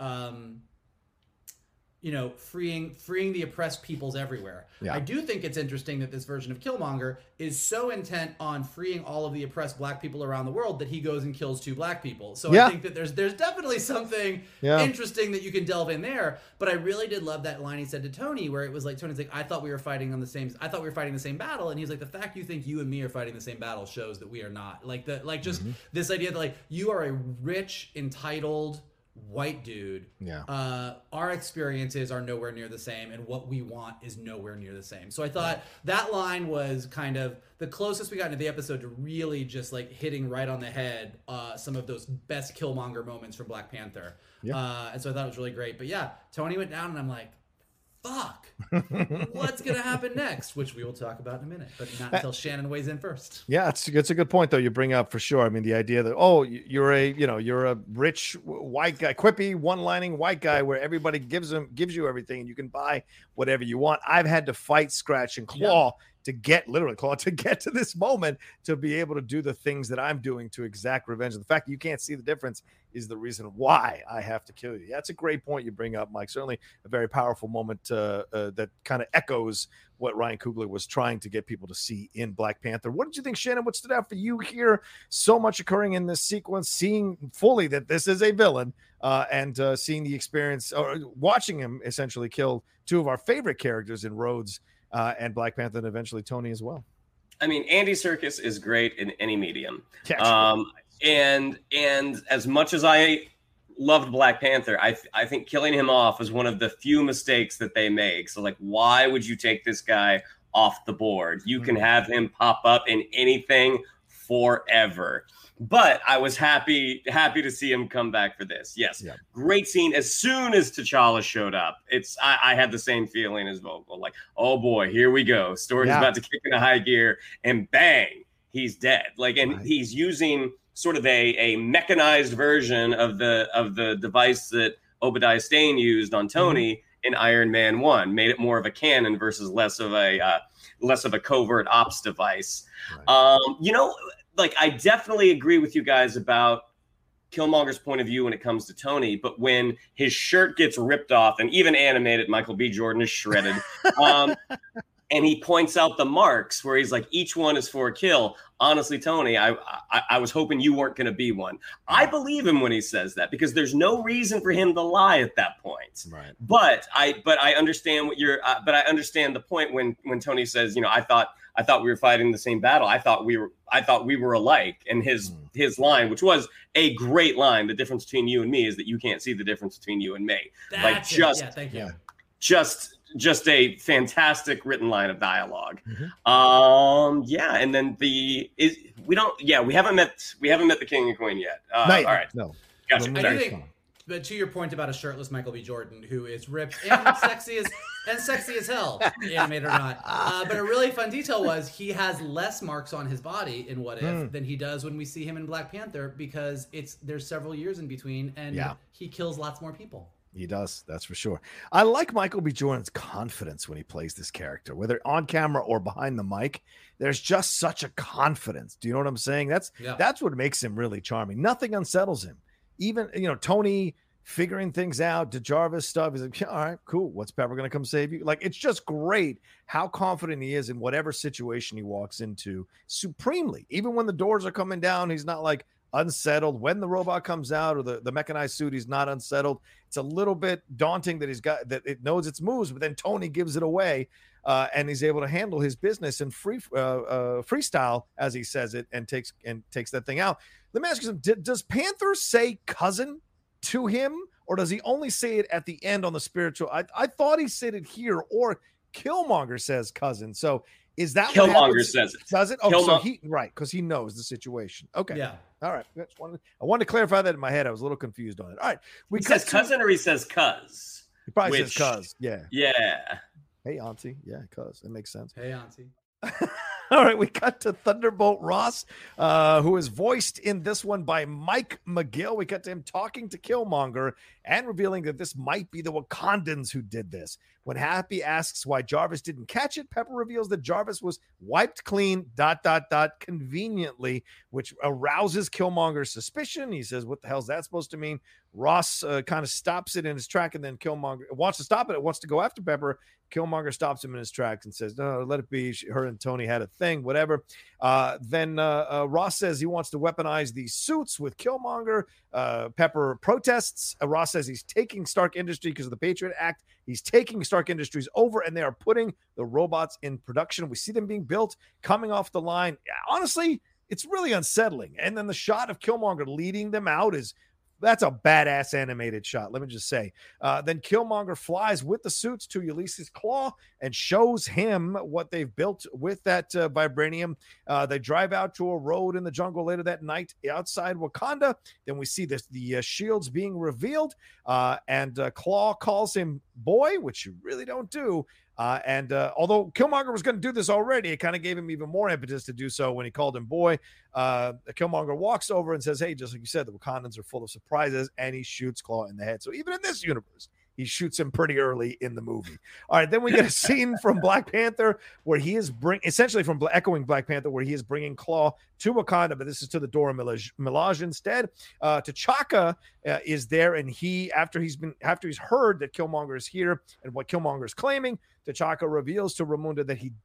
freeing the oppressed peoples everywhere. Yeah. I do think it's interesting that this version of Killmonger is so intent on freeing all of the oppressed Black people around the world that he goes and kills 2 Black people. So I think that there's definitely something interesting that you can delve in there. But I really did love that line he said to Tony, where it was like, Tony's like, I thought we were fighting the same battle. And he's like, the fact you think you and me are fighting the same battle shows that we are not. This idea that like you are a rich, entitled white dude. Our experiences are nowhere near the same, and what we want is nowhere near the same. So I thought that line was kind of the closest we got into the episode to really just like hitting right on the head some of those best Killmonger moments from Black Panther. And so I thought it was really great. But yeah, Tony went down and I'm like, fuck, what's gonna happen next? Which we will talk about in a minute, but not until Shannon weighs in first. Yeah, it's a good point though you bring up for sure. I mean, the idea that you're a rich white guy, quippy, one-lining white guy where everybody gives you everything and you can buy whatever you want. I've had to fight, scratch, and claw to get to this moment to be able to do the things that I'm doing to exact revenge. And the fact that you can't see the difference is the reason why I have to kill you. That's a great point you bring up, Mike. Certainly a very powerful moment that kind of echoes what Ryan Coogler was trying to get people to see in Black Panther. What did you think, Shannon? What stood out for you here? So much occurring in this sequence, seeing fully that this is a villain and seeing the experience, or watching him essentially kill 2 of our favorite characters in Rhodes and Black Panther, and eventually Tony as well. I mean, Andy Serkis is great in any medium. And as much as I loved Black Panther, I think killing him off was one of the few mistakes that they make. So, like, why would you take this guy off the board? You can have him pop up in anything forever. But I was happy to see him come back for this. Yes, great scene. As soon as T'Challa showed up, I had the same feeling as Vogel. Like, oh boy, here we go. Story's about to kick into high gear, and bang, he's dead. Like, and he's using sort of a mechanized version of the device that Obadiah Stane used on Tony in Iron Man 1. Made it more of a cannon versus less of a covert ops device. Like, I definitely agree with you guys about Killmonger's point of view when it comes to Tony, but when his shirt gets ripped off, and even animated, Michael B. Jordan is shredded, and he points out the marks where he's like, each one is for a kill. Honestly, Tony, I was hoping you weren't going to be one. I believe him when he says that, because there's no reason for him to lie at that point. Right. But I understand but I understand the point when Tony says, I thought we were fighting the same battle. I thought we were alike. And his line, which was a great line, the difference between you and me is that you can't see the difference between you and me. Thank you. Just a fantastic written line of dialogue. And then we haven't met the king and queen yet. All right. No. Gotcha. I do think, but to your point about a shirtless Michael B. Jordan, who is ripped and sexy as hell, animated or not. But a really fun detail was he has less marks on his body in What If than he does when we see him in Black Panther, because there's several years in between, and he kills lots more people. He does, that's for sure. I like Michael B. Jordan's confidence when he plays this character, whether on camera or behind the mic. There's just such a confidence. Do you know what I'm saying? That's what makes him really charming. Nothing unsettles him. Even, Tony figuring things out, DeJarvis stuff. He's like, all right, cool. What's Pepper going to come save you? Like, it's just great how confident he is in whatever situation he walks into supremely. Even when the doors are coming down, he's not like unsettled. When the robot comes out or the mechanized suit, he's not unsettled. It's a little bit daunting that it knows its moves, but then Tony gives it away. And he's able to handle his business in freestyle, as he says it, and takes that thing out. Let me ask you something. Does Panther say cousin to him, or does he only say it at the end on the spiritual? I thought he said it here, or Killmonger says cousin. So is that Killmonger says it? Does it? Oh, so right, because he knows the situation. Okay, yeah. All right. I wanted to clarify that in my head. I was a little confused on it. All right, he says cousin, or he says cuz. He probably says cuz. Yeah. Yeah. Hey, auntie. Yeah, cuz. It makes sense. Hey, auntie. All right, we cut to Thunderbolt Ross, who is voiced in this one by Mike McGill. We cut to him talking to Killmonger and revealing that this might be the Wakandans who did this. When Happy asks why Jarvis didn't catch it, Pepper reveals that Jarvis was wiped clean, ... conveniently, which arouses Killmonger's suspicion. He says, what the hell is that supposed to mean? Ross kind of stops it in his track, and then Killmonger wants to stop it. It wants to go after Pepper. Killmonger stops him in his tracks and says, no, let it be. Her and Tony had a thing, whatever. Then Ross says he wants to weaponize these suits with Killmonger. Pepper protests. Ross says he's taking Stark Industries because of the Patriot Act. He's taking Stark Industries over, and they are putting the robots in production. We see them being built, coming off the line. Honestly, it's really unsettling. And then the shot of Killmonger leading them out that's a badass animated shot, let me just say. Then Killmonger flies with the suits to Ulysses Klaue and shows him what they've built with that vibranium. They drive out to a road in the jungle later that night outside Wakanda. Then we see the shields being revealed, and Klaue calls him boy, which you really don't do. Although Killmonger was going to do this already, it kind of gave him even more impetus to do so when he called him boy. Killmonger walks over and says, hey, just like you said, the Wakandans are full of surprises, and he shoots Klaue in the head. So even in this universe, he shoots him pretty early in the movie. All right, then we get a scene from Black Panther where he is echoing Black Panther, where he is bringing Klaue to Wakanda, but this is to the Dora Milaje instead. T'Chaka is there, and after he's heard that Killmonger is here and what Killmonger is claiming, T'Chaka reveals to Ramonda that he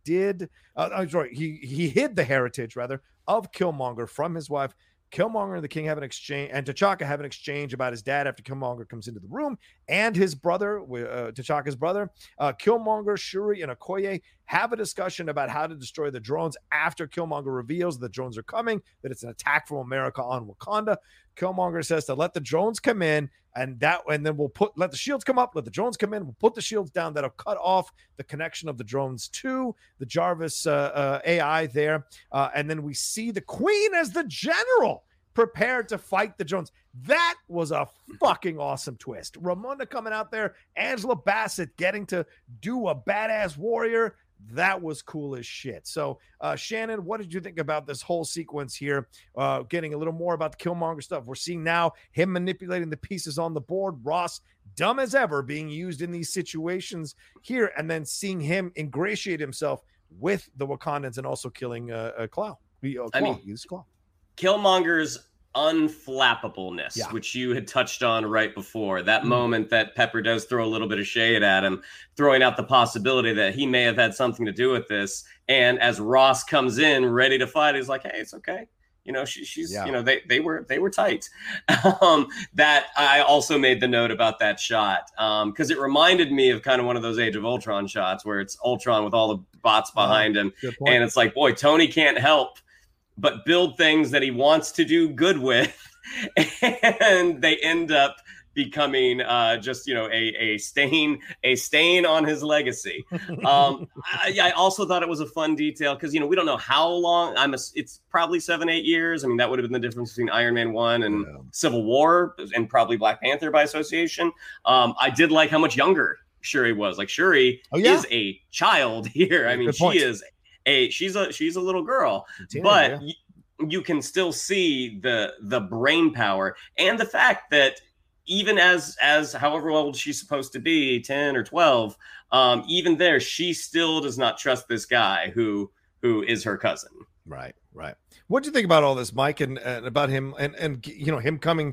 hid the heritage of Killmonger from his wife. Killmonger and the King have an exchange, and T'Chaka have an exchange about his dad after Killmonger comes into the room, and his brother, T'Chaka's brother, Killmonger, Shuri, and Okoye have a discussion about how to destroy the drones after Killmonger reveals the drones are coming, that it's an attack from America on Wakanda. Killmonger says to let the drones come in, and then we'll let the shields come up, let the drones come in, we'll put the shields down. That'll cut off the connection of the drones to the Jarvis AI there. And then we see the Queen as the general prepared to fight the drones. That was a fucking awesome twist. Ramonda coming out there, Angela Bassett getting to do a badass warrior. That was cool as shit. So, Shannon, what did you think about this whole sequence here? Getting a little more about the Killmonger stuff. We're seeing now him manipulating the pieces on the board. Ross, dumb as ever, being used in these situations here, and then seeing him ingratiate himself with the Wakandans and also killing Klaue. Killmonger's unflappableness, which you had touched on right before. That moment that Pepper does throw a little bit of shade at him, throwing out the possibility that he may have had something to do with this. And as Ross comes in ready to fight, he's like, hey, it's okay. You know, she's you know, they were tight. That I also made the note about that shot because it reminded me of kind of one of those Age of Ultron shots where it's Ultron with all the bots behind him. And it's like, boy, Tony can't help but build things that he wants to do good with, and they end up becoming just, you know, a stain on his legacy. I also thought it was a fun detail because, you know, we don't know how long. It's probably 7-8 years. I mean, that would have been the difference between Iron Man 1 and Civil War, and probably Black Panther by association. I did like how much younger Shuri was. Like Shuri is a child here. I mean, she's a little girl, but you can still see the brain power and the fact that even as however old she's supposed to be, 10 or 12, even there, she still does not trust this guy who is her cousin. Right. What do you think about all this, Mike, and about him and you know, him coming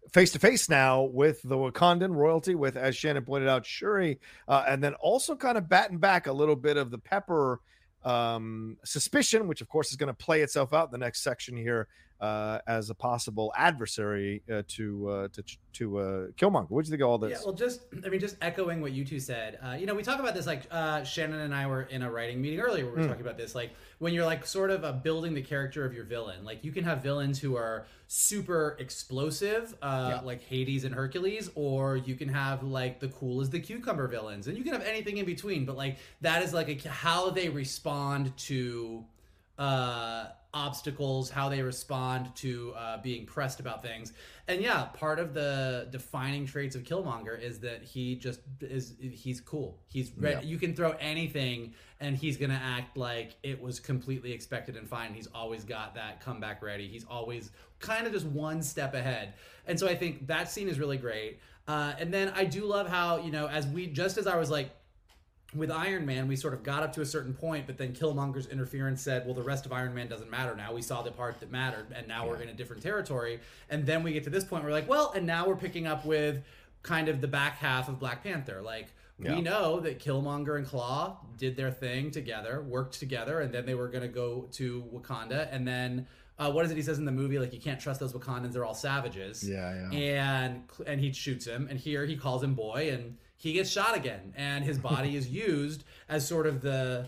face to face now with the Wakandan royalty, with, as Shannon pointed out, Shuri, and then also kind of batting back a little bit of the Pepper suspicion, which of course is going to play itself out in the next section here as a possible adversary to Killmonger. What do you think of all this? Yeah, well, just echoing what you two said. We talk about this, like Shannon and I were in a writing meeting earlier where we were talking about this, like when you're like sort of building the character of your villain. Like you can have villains who are super explosive, like Hades and Hercules, or you can have like the cool as the cucumber villains, and you can have anything in between. But like that is like how they respond to obstacles, how they respond to being pressed about things. And yeah, part of the defining traits of Killmonger is that he's cool. He's ready. You can throw anything and he's gonna act like it was completely expected and fine. He's always got that comeback ready. He's always kind of just one step ahead. And so I think that scene is really great. And then I do love how, as I was like, with Iron Man, we sort of got up to a certain point, but then Killmonger's interference said, well, the rest of Iron Man doesn't matter now. We saw the part that mattered, and now we're in a different territory. And then we get to this point where we're like, well, and now we're picking up with kind of the back half of Black Panther. Like, we know that Killmonger and Claw did their thing together, worked together, and then they were going to go to Wakanda. And then, what is it he says in the movie? Like, you can't trust those Wakandans, they're all savages. And he shoots him, and here he calls him boy, and he gets shot again, and his body is used as sort of the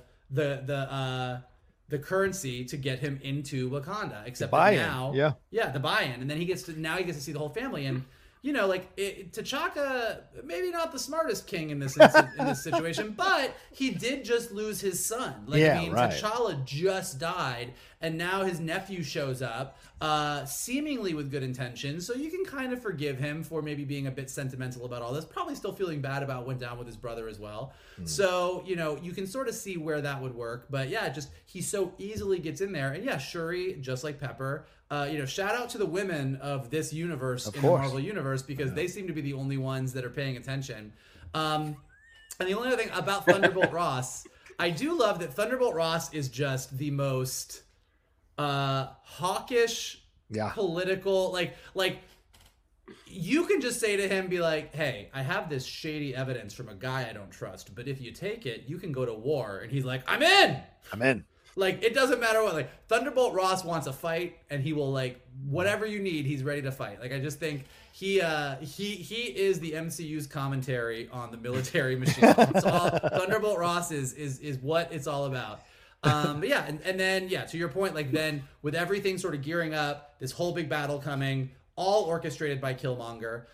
currency to get him into Wakanda. Except that now, the buy-in, and then he gets to see the whole family. And T'Chaka, maybe not the smartest king in this situation, but he did just lose his son. T'Challa just died, and now his nephew shows up, seemingly with good intentions. So you can kind of forgive him for maybe being a bit sentimental about all this. Probably still feeling bad about what went down with his brother as well. So you can sort of see where that would work. But yeah, he so easily gets in there. And yeah, Shuri, just like Pepper. Shout out to the women of this universe the Marvel universe, because they seem to be the only ones that are paying attention. And the only other thing about Thunderbolt Ross, I do love that Thunderbolt Ross is just the most hawkish, political, like you can just say to him, be like, hey, I have this shady evidence from a guy I don't trust, but if you take it, you can go to war. And he's like, I'm in. Like, it doesn't matter what. Like, Thunderbolt Ross wants a fight, and he will, like, whatever you need, he's ready to fight. Like, I just think he is the MCU's commentary on the military machine. Thunderbolt Ross is what it's all about. But yeah, and then, to your point, like, then with everything sort of gearing up, this whole big battle coming, all orchestrated by Killmonger.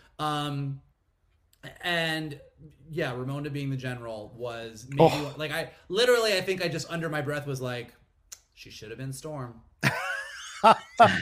And yeah, Ramonda being the general was maybe I think I just under my breath was like, she should have been Storm. A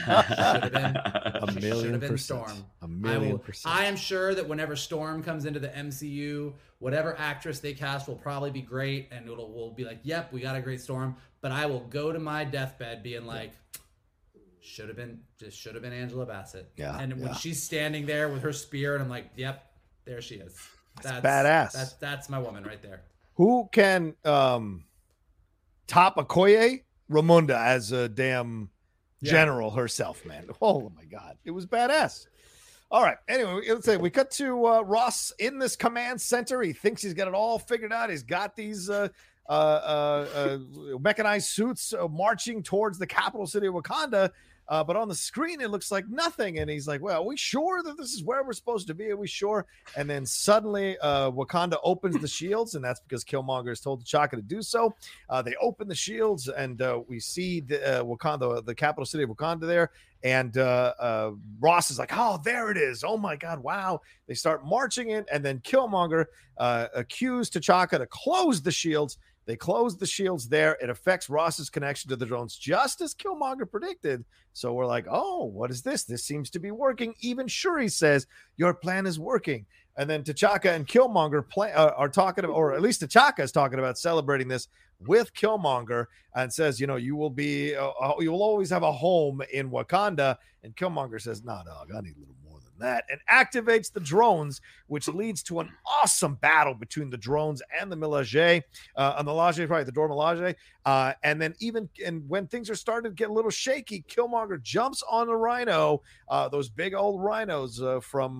million percent. I am sure that whenever Storm comes into the MCU, whatever actress they cast will probably be great, and we'll be like, yep, we got a great Storm. But I will go to my deathbed being like, should have been Angela Bassett. Yeah. And when she's standing there with her spear, and I'm like, yep, there she is. That's badass. That's my woman right there. Who can top Okoye? Ramonda as a damn general herself, man. Oh my God, it was badass. All right. Anyway, let's say we cut to Ross in this command center. He thinks he's got it all figured out. He's got these mechanized suits marching towards the capital city of Wakanda. But on the screen, it looks like nothing. And he's like, well, are we sure that this is where we're supposed to be? Are we sure? And then suddenly Wakanda opens the shields, and that's because Killmonger has told T'Chaka to do so. They open the shields, and we see the Wakanda, the capital city of Wakanda there. And Ross is like, oh, there it is. Oh, my God. Wow. They start marching in, and then Killmonger accused T'Chaka to close the shields. They close the shields there. It affects Ross's connection to the drones, just as Killmonger predicted. So we're like, oh, what is this? This seems to be working. Even Shuri says, your plan is working. And then T'Chaka and Killmonger are talking about, or at least T'Chaka is talking about celebrating this with Killmonger, and says, you will always have a home in Wakanda. And Killmonger says, no, dog, I need a little more than that and activates the drones, which leads to an awesome battle between the drones and the Milaje, the Dora Milaje. And then when things are starting to get a little shaky, Killmonger jumps on a rhino, those big old rhinos from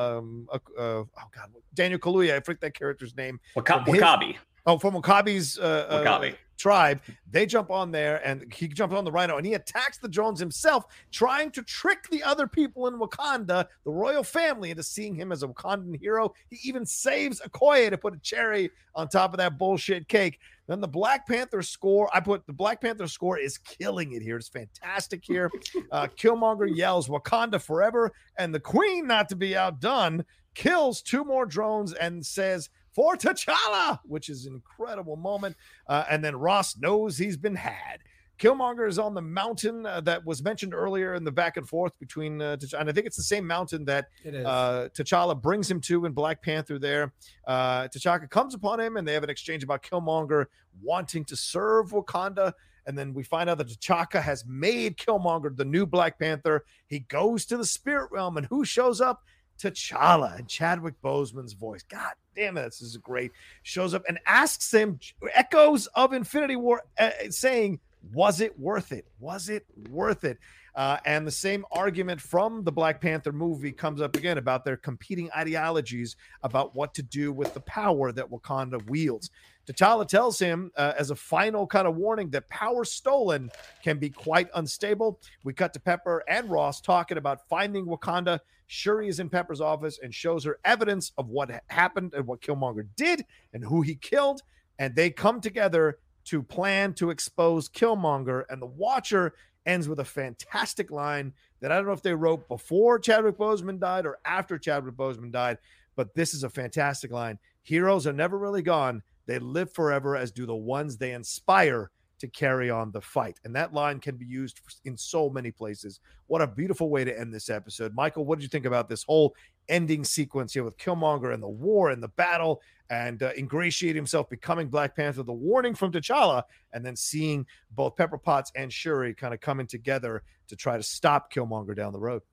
Daniel Kaluuya. I forget that character's name. Wakabi. From Wakabi's Wakabi tribe. They jump on there, and he jumps on the rhino, and he attacks the drones himself, trying to trick the other people in Wakanda, the royal family, into seeing him as a Wakandan hero. He even saves Okoye to put a cherry on top of that bullshit cake. Then the Black Panther score, the Black Panther score is killing it here. It's fantastic here. Killmonger yells, "Wakanda forever," and the Queen, not to be outdone, kills 2 more drones and says, "For T'Challa," which is an incredible moment. And then Ross knows he's been had. Killmonger is on the mountain that was mentioned earlier in the back and forth between T'Challa, and I think it's the same mountain that T'Challa brings him to in Black Panther there. T'Chaka comes upon him, and they have an exchange about Killmonger wanting to serve Wakanda. And then we find out that T'Chaka has made Killmonger the new Black Panther. He goes to the spirit realm, and who shows up? T'Challa, and Chadwick Boseman's voice. God damn it, this is great. Shows up and asks him, echoes of Infinity War, saying, was it worth it? Was it worth it? And the same argument from the Black Panther movie comes up again about their competing ideologies about what to do with the power that Wakanda wields. T'Challa tells him as a final kind of warning that power stolen can be quite unstable. We cut to Pepper and Ross talking about finding Wakanda. Shuri is in Pepper's office and shows her evidence of what happened and what Killmonger did and who he killed. And they come together to plan to expose Killmonger. And the Watcher ends with a fantastic line that I don't know if they wrote before Chadwick Boseman died or after Chadwick Boseman died, but this is a fantastic line. Heroes are never really gone. They live forever, as do the ones they inspire to carry on the fight. And that line can be used in so many places. What a beautiful way to end this episode. Michael, what did you think about this whole ending sequence here with Killmonger and the war and the battle and ingratiate himself becoming Black Panther, the warning from T'Challa, and then seeing both Pepper Potts and Shuri kind of coming together to try to stop Killmonger down the road?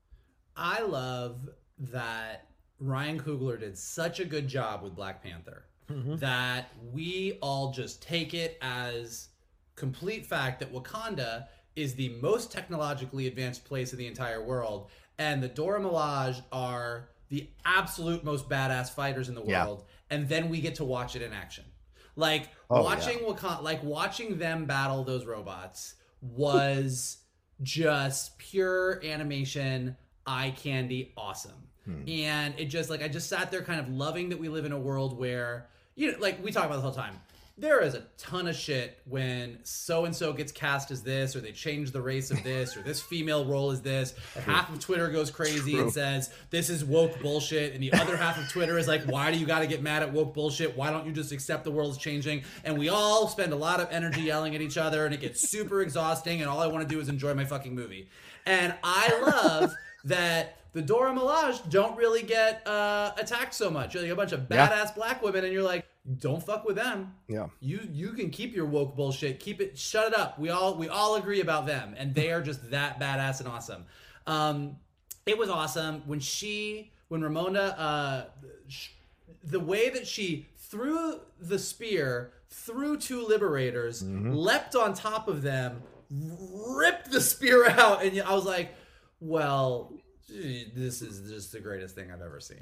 I love that Ryan Coogler did such a good job with Black Panther that we all just take it as complete fact that Wakanda is the most technologically advanced place in the entire world, and the Dora Milaje are the absolute most badass fighters in the world, and then we get to watch it in action. Like watching them battle those robots was just pure animation, eye candy, awesome. And it just I just sat there kind of loving that we live in a world where, you know, like we talk about the whole time, there is a ton of shit when so-and-so gets cast as this, or they change the race of this, or this female role is this, and half of Twitter goes crazy and says, this is woke bullshit, and the other half of Twitter is like, why do you got to get mad at woke bullshit? Why don't you just accept the world's changing? And we all spend a lot of energy yelling at each other, and it gets super exhausting, and all I want to do is enjoy my fucking movie. And I love that the Dora Milaje don't really get attacked so much. You're like a bunch of badass black women, and you're like, don't fuck with them. Yeah. You can keep your woke bullshit. Keep it. Shut it up. We all agree about them, and they are just that badass and awesome. It was awesome when Ramona, the way that she threw the spear through 2 liberators, leapt on top of them, ripped the spear out, and I was like, well, this is just the greatest thing I've ever seen.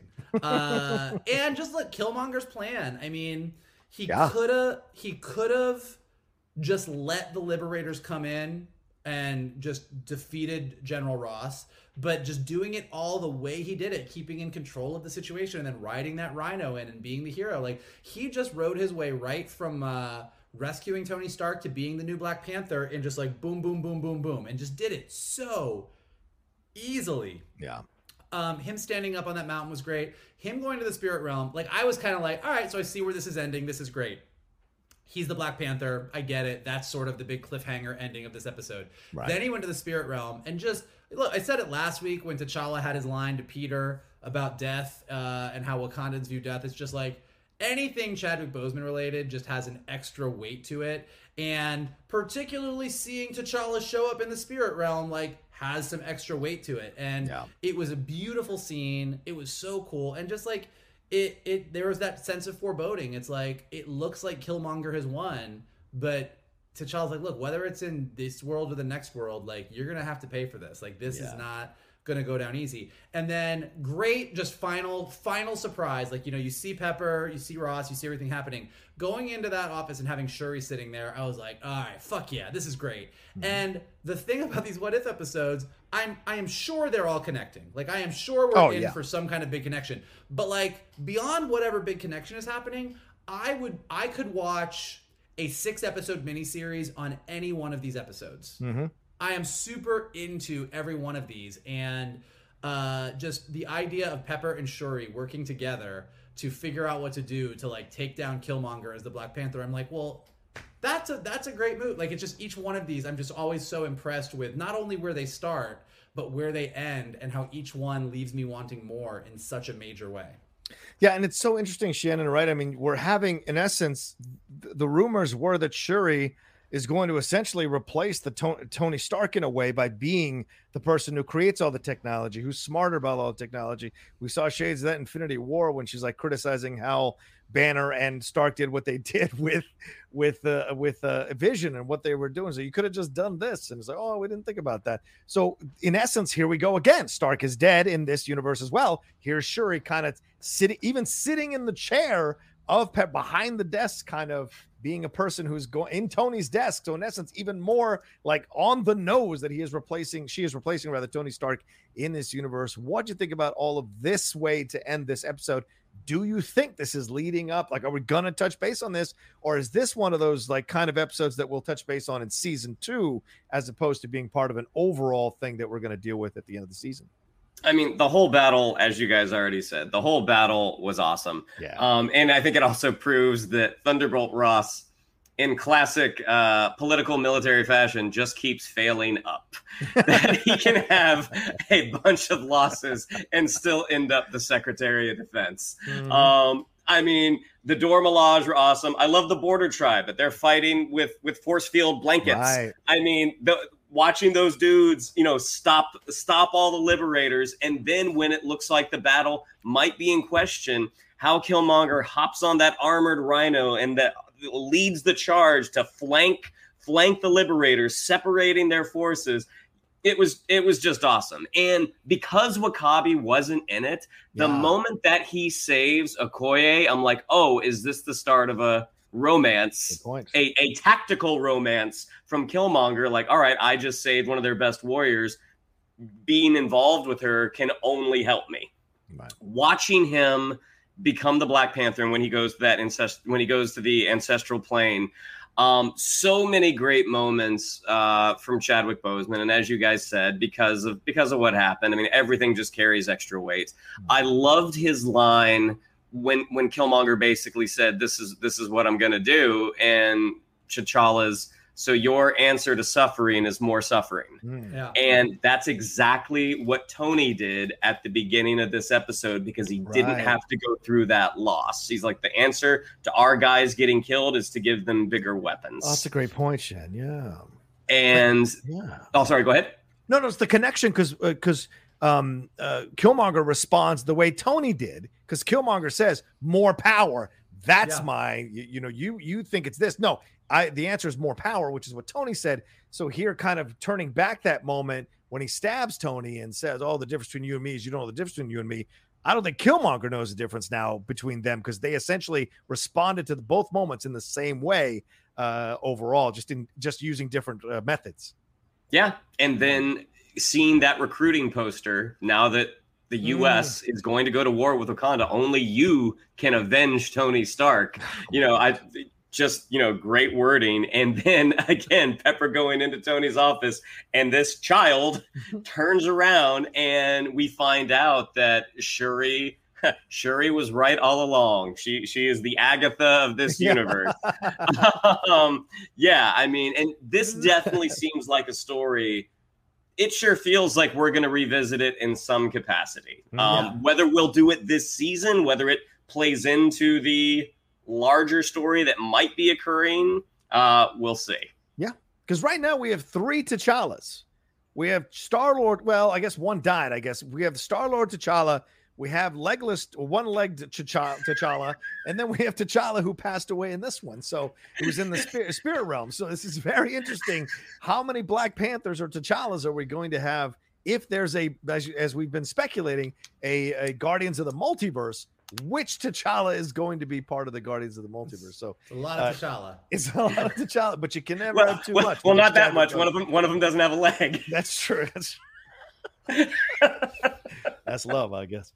And just like Killmonger's plan. I mean, he could have just let the Liberators come in and just defeated General Ross, but just doing it all the way he did it, keeping in control of the situation, and then riding that rhino in and being the hero. Like, he just rode his way right from rescuing Tony Stark to being the new Black Panther, and just like boom, boom, boom, boom, boom, and just did it so easily. Him standing up on that mountain was great. Him going to the spirit realm, like, I was kind of like, all right, so I see where this is ending. This is great. He's the Black Panther. I get it. That's sort of the big cliffhanger ending of this episode. Right. Then he went to the spirit realm, and just look, I said it last week when T'Challa had his line to Peter about death and how Wakandans view death. It's just like anything Chadwick Boseman related just has an extra weight to it. And particularly seeing T'Challa show up in the spirit realm, like, has some extra weight to it. And it was a beautiful scene. It was so cool. And just like there was that sense of foreboding. It's like, it looks like Killmonger has won, but T'Challa's like, look, whether it's in this world or the next world, like, you're going to have to pay for this. Like, this is not going to go down easy. And then great, just final surprise. Like, you see Pepper, you see Ross, you see everything happening. Going into that office and having Shuri sitting there, I was like, all right, fuck yeah, this is great. Mm-hmm. And the thing about these What If episodes, I am sure they're all connecting. Like, I am sure we're in for some kind of big connection. But like, beyond whatever big connection is happening, I could watch a 6-episode miniseries on any one of these episodes. Mm-hmm. I am super into every one of these, and just the idea of Pepper and Shuri working together to figure out what to do to like take down Killmonger as the Black Panther. I'm like, well, that's a great move. Like, it's just each one of these, I'm just always so impressed with not only where they start, but where they end, and how each one leaves me wanting more in such a major way. Yeah, and it's so interesting, Shannon, right? I mean, we're having, in essence, the rumors were that Shuri is going to essentially replace the Tony Stark in a way by being the person who creates all the technology, who's smarter about all the technology. We saw shades of that in Infinity War when she's like criticizing how Banner and Stark did what they did with Vision and what they were doing. So you could have just done this. And it's like, oh, we didn't think about that. So in essence, here we go again. Stark is dead in this universe as well. Here's Shuri kind of sitting in the chair of Pep behind the desk, kind of being a person who's going in Tony's desk. So in essence, even more like on the nose that she is replacing Tony Stark in this universe. What do you think about all of this way to end this episode? Do you think this is leading up? Like, are we going to touch base on this? Or is this one of those like kind of episodes that we'll touch base on in season 2, as opposed to being part of an overall thing that we're going to deal with at the end of the season? I mean, the whole battle, as you guys already said, the whole battle was awesome. Yeah. And I think it also proves that Thunderbolt Ross, in classic political military fashion, just keeps failing up. That he can have a bunch of losses and still end up the Secretary of Defense. Mm-hmm. I mean, the Dora Milaje were awesome. I love the Border Tribe, but they're fighting with force field blankets. Right. I mean, watching those dudes, stop all the Liberators, and then when it looks like the battle might be in question, how Killmonger hops on that armored Rhino and that leads the charge to flank the Liberators, separating their forces. It was just awesome. And because W'Kabi wasn't in it, the moment that he saves Okoye, I'm like, oh, is this the start of a romance, a tactical romance from Killmonger? Like, all right, I just saved one of their best warriors. Being involved with her can only help me. Right. Watching him become the Black Panther, and when he goes to the ancestral plane, so many great moments from Chadwick Boseman. And as you guys said, because of what happened, I mean, everything just carries extra weight. I loved his line when Killmonger basically said, this is what I'm going to do. And T'Challa's, so your answer to suffering is more suffering. Yeah. And that's exactly what Tony did at the beginning of this episode, because he didn't have to go through that loss. He's like, the answer to our guys getting killed is to give them bigger weapons. Oh, that's a great point, Shen. Yeah. And oh, sorry, go ahead. No, it's the connection, because Killmonger responds the way Tony did, because Killmonger says more power. That's my, you think it's this. No, the answer is more power, which is what Tony said. So here, kind of turning back that moment when he stabs Tony and says, oh, the difference between you and me is you don't know the difference between you and me. I don't think Killmonger knows the difference now between them, because they essentially responded to both moments in the same way overall, just using different methods. Yeah. And then seeing that recruiting poster, now that the U.S. is going to go to war with Wakanda, only you can avenge Tony Stark. Great wording. And then again, Pepper going into Tony's office, and this child turns around, and we find out that Shuri was right all along. She is the Agatha of this universe. I mean, and this definitely seems like a story. It sure feels like we're going to revisit it in some capacity. Whether we'll do it this season, whether it plays into the larger story that might be occurring, we'll see. Yeah, because right now we have 3 T'Challas. We have Star-Lord. Well, I guess one died. I guess we have Star-Lord T'Challa. We have legless, one-legged T'Challa, and then we have T'Challa who passed away in this one. So it was in the spirit realm. So this is very interesting. How many Black Panthers or T'Challas are we going to have if there's as we've been speculating, a Guardians of the Multiverse? Which T'Challa is going to be part of the Guardians of the Multiverse? So it's a lot of T'Challa. It's a lot of T'Challa, but you can never have too much. Well, not that much. One of them doesn't have a leg. That's true. That's love, I guess.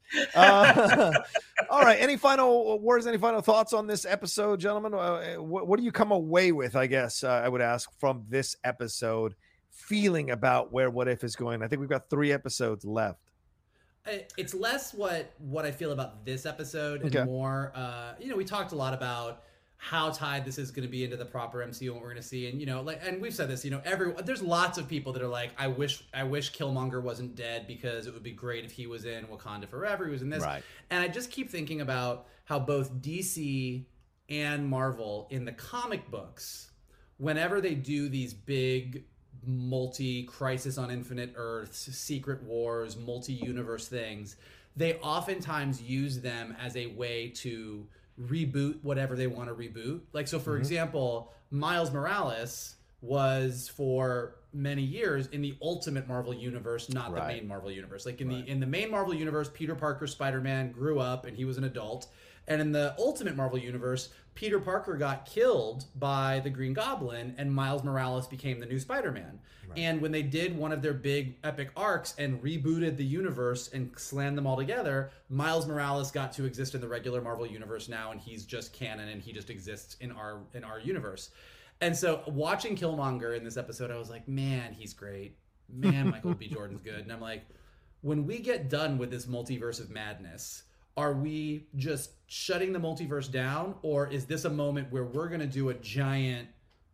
All right. Any final words? Any final thoughts on this episode, gentlemen? What do you come away with? I guess I would ask from this episode, feeling about where What If is going. I think we've got 3 episodes left. It's less what I feel about this episode and more, we talked a lot about how tied this is going to be into the proper MCU and what we're going to see. And, and we've said this, there's lots of people that are like, I wish Killmonger wasn't dead because it would be great if he was in Wakanda Forever. He was in this. Right. And I just keep thinking about how both DC and Marvel in the comic books, whenever they do these big multi-Crisis on Infinite Earths, Secret Wars, multi-universe things, they oftentimes use them as a way to reboot whatever they want to reboot. Like, so for example, Miles Morales was for many years in the Ultimate Marvel Universe, not the main Marvel Universe. Like in the main Marvel Universe, Peter Parker, Spider-Man grew up and he was an adult. And in the Ultimate Marvel Universe, Peter Parker got killed by the Green Goblin and Miles Morales became the new Spider-Man. Right. And when they did one of their big epic arcs and rebooted the universe and slammed them all together, Miles Morales got to exist in the regular Marvel Universe now, and he's just canon and he just exists in our universe. And so watching Killmonger in this episode, I was like, man, he's great. Man, Michael B. Jordan's good. And I'm like, when we get done with this multiverse of madness, are we just shutting the multiverse down, or is this a moment where we're going to do a giant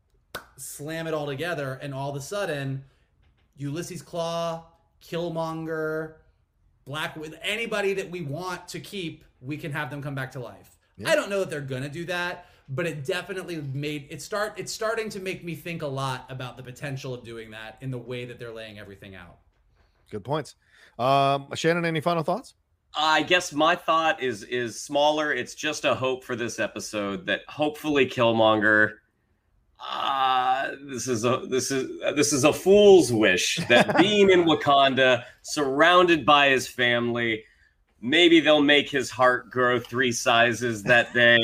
slam it all together and all of a sudden Ulysses Claw, Killmonger, Black Widow, anybody that we want to keep, we can have them come back to life. Yeah. I don't know that they're going to do that, but it definitely it's starting to make me think a lot about the potential of doing that in the way that they're laying everything out. Good points. Shannon, any final thoughts? I guess my thought is smaller. It's just a hope for this episode that hopefully Killmonger. This is a fool's wish that being in Wakanda, surrounded by his family, maybe they'll make his heart grow 3 sizes that day.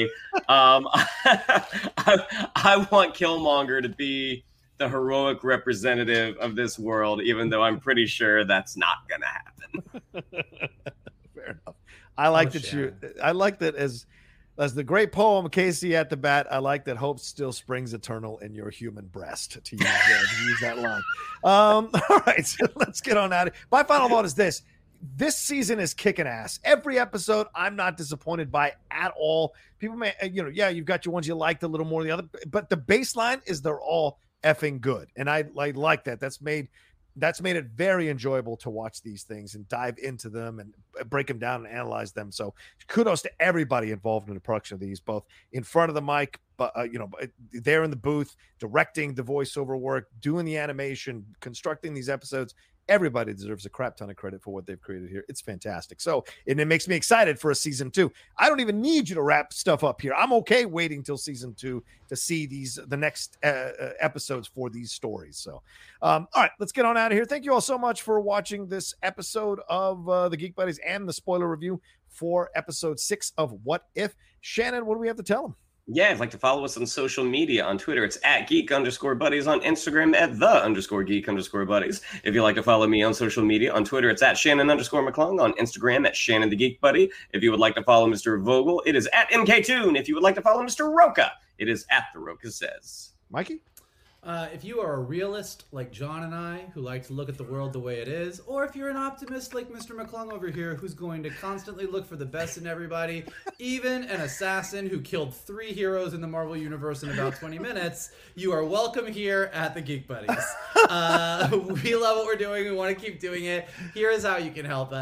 I want Killmonger to be the heroic representative of this world, even though I'm pretty sure that's not going to happen. Fair enough. I like that as the great poem Casey at the bat. I like that hope still springs eternal in your human breast, to use that line. All right, so let's get on out of it. My final thought is this season is kicking ass. Every episode I'm not disappointed by at all. People may, you've got your ones you liked a little more than the other, but the baseline is they're all effing good. And I like that. That's made it very enjoyable to watch these things and dive into them and break them down and analyze them. So kudos to everybody involved in the production of these, both in front of the mic, but there in the booth, directing the voiceover work, doing the animation, constructing these episodes. Everybody deserves a crap ton of credit for what they've created here. It's fantastic. So, and it makes me excited for a season 2. I don't even need you to wrap stuff up here. I'm okay waiting till season 2 to see the next episodes for these stories. So, all right, let's get on out of here. Thank you all so much for watching this episode of the Geek Buddies and the spoiler review for episode 6 of What If. Shannon, what do we have to tell them? Yeah, if you'd like to follow us on social media, on Twitter, it's @geek_buddies, on Instagram, @the_geek_buddies. If you'd like to follow me on social media, on Twitter, it's @Shannon_McClung, on Instagram, @Shannon the Geek Buddy. If you would like to follow Mr. Vogel, it is @MKToon. If you would like to follow Mr. Roca, it is @TheRocaSays. Mikey? If you are a realist like John and I, who like to look at the world the way it is, or if you're an optimist like Mr. McClung over here, who's going to constantly look for the best in everybody, even an assassin who killed 3 heroes in the Marvel Universe in about 20 minutes, you are welcome here at the Geek Buddies. We love what we're doing. We want to keep doing it. Here is how you can help us.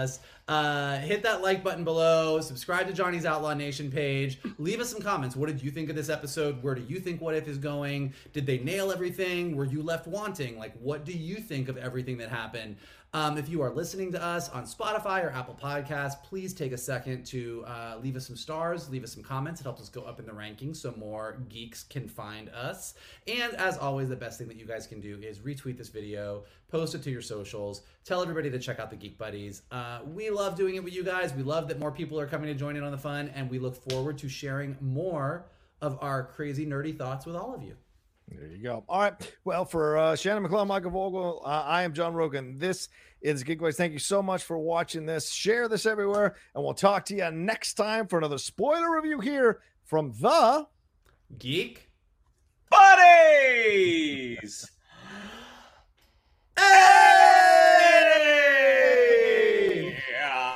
hit that like button below, subscribe to Johnny's Outlaw Nation page, leave us some comments. What did you think of this episode? Where do you think What If is going? Did they nail everything? Were you left wanting? Like, what do you think of everything that happened? If you are listening to us on Spotify or Apple Podcasts, please take a second to leave us some stars, leave us some comments. It helps us go up in the rankings so more geeks can find us. And as always, the best thing that you guys can do is retweet this video, post it to your socials, tell everybody to check out the Geek Buddies. We love doing it with you guys. We love that more people are coming to join in on the fun, and we look forward to sharing more of our crazy, nerdy thoughts with all of you. There you go. All right. Well, for Shannon McClellan, Michael Vogel, I am John Rogan. This is Geek Boys. Thank you so much for watching this. Share this everywhere, and we'll talk to you next time for another spoiler review here from the Geek Buddies. Hey! Yeah.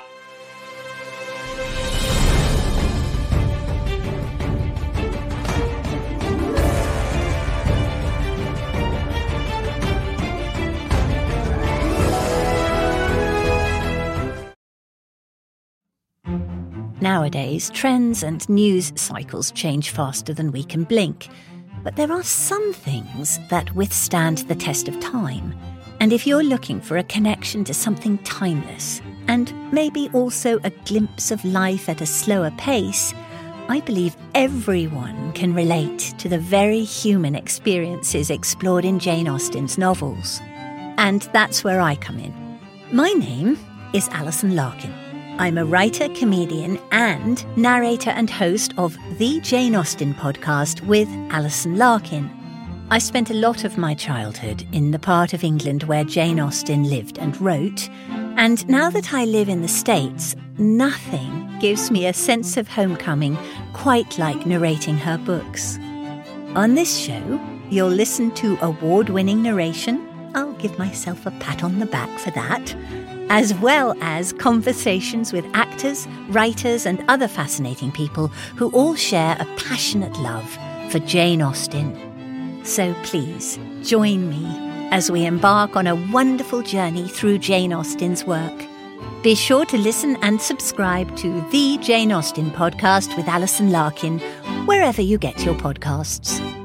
Nowadays, trends and news cycles change faster than we can blink. But there are some things that withstand the test of time. And if you're looking for a connection to something timeless, and maybe also a glimpse of life at a slower pace, I believe everyone can relate to the very human experiences explored in Jane Austen's novels. And that's where I come in. My name is Alison Larkin. I'm a writer, comedian, and narrator and host of the Jane Austen podcast with Alison Larkin. I spent a lot of my childhood in the part of England where Jane Austen lived and wrote, and now that I live in the States, nothing gives me a sense of homecoming quite like narrating her books. On this show, you'll listen to award-winning narration. I'll give myself a pat on the back for that. As well as conversations with actors, writers, and other fascinating people who all share a passionate love for Jane Austen. So please, join me as we embark on a wonderful journey through Jane Austen's work. Be sure to listen and subscribe to the Jane Austen podcast with Alison Larkin, wherever you get your podcasts.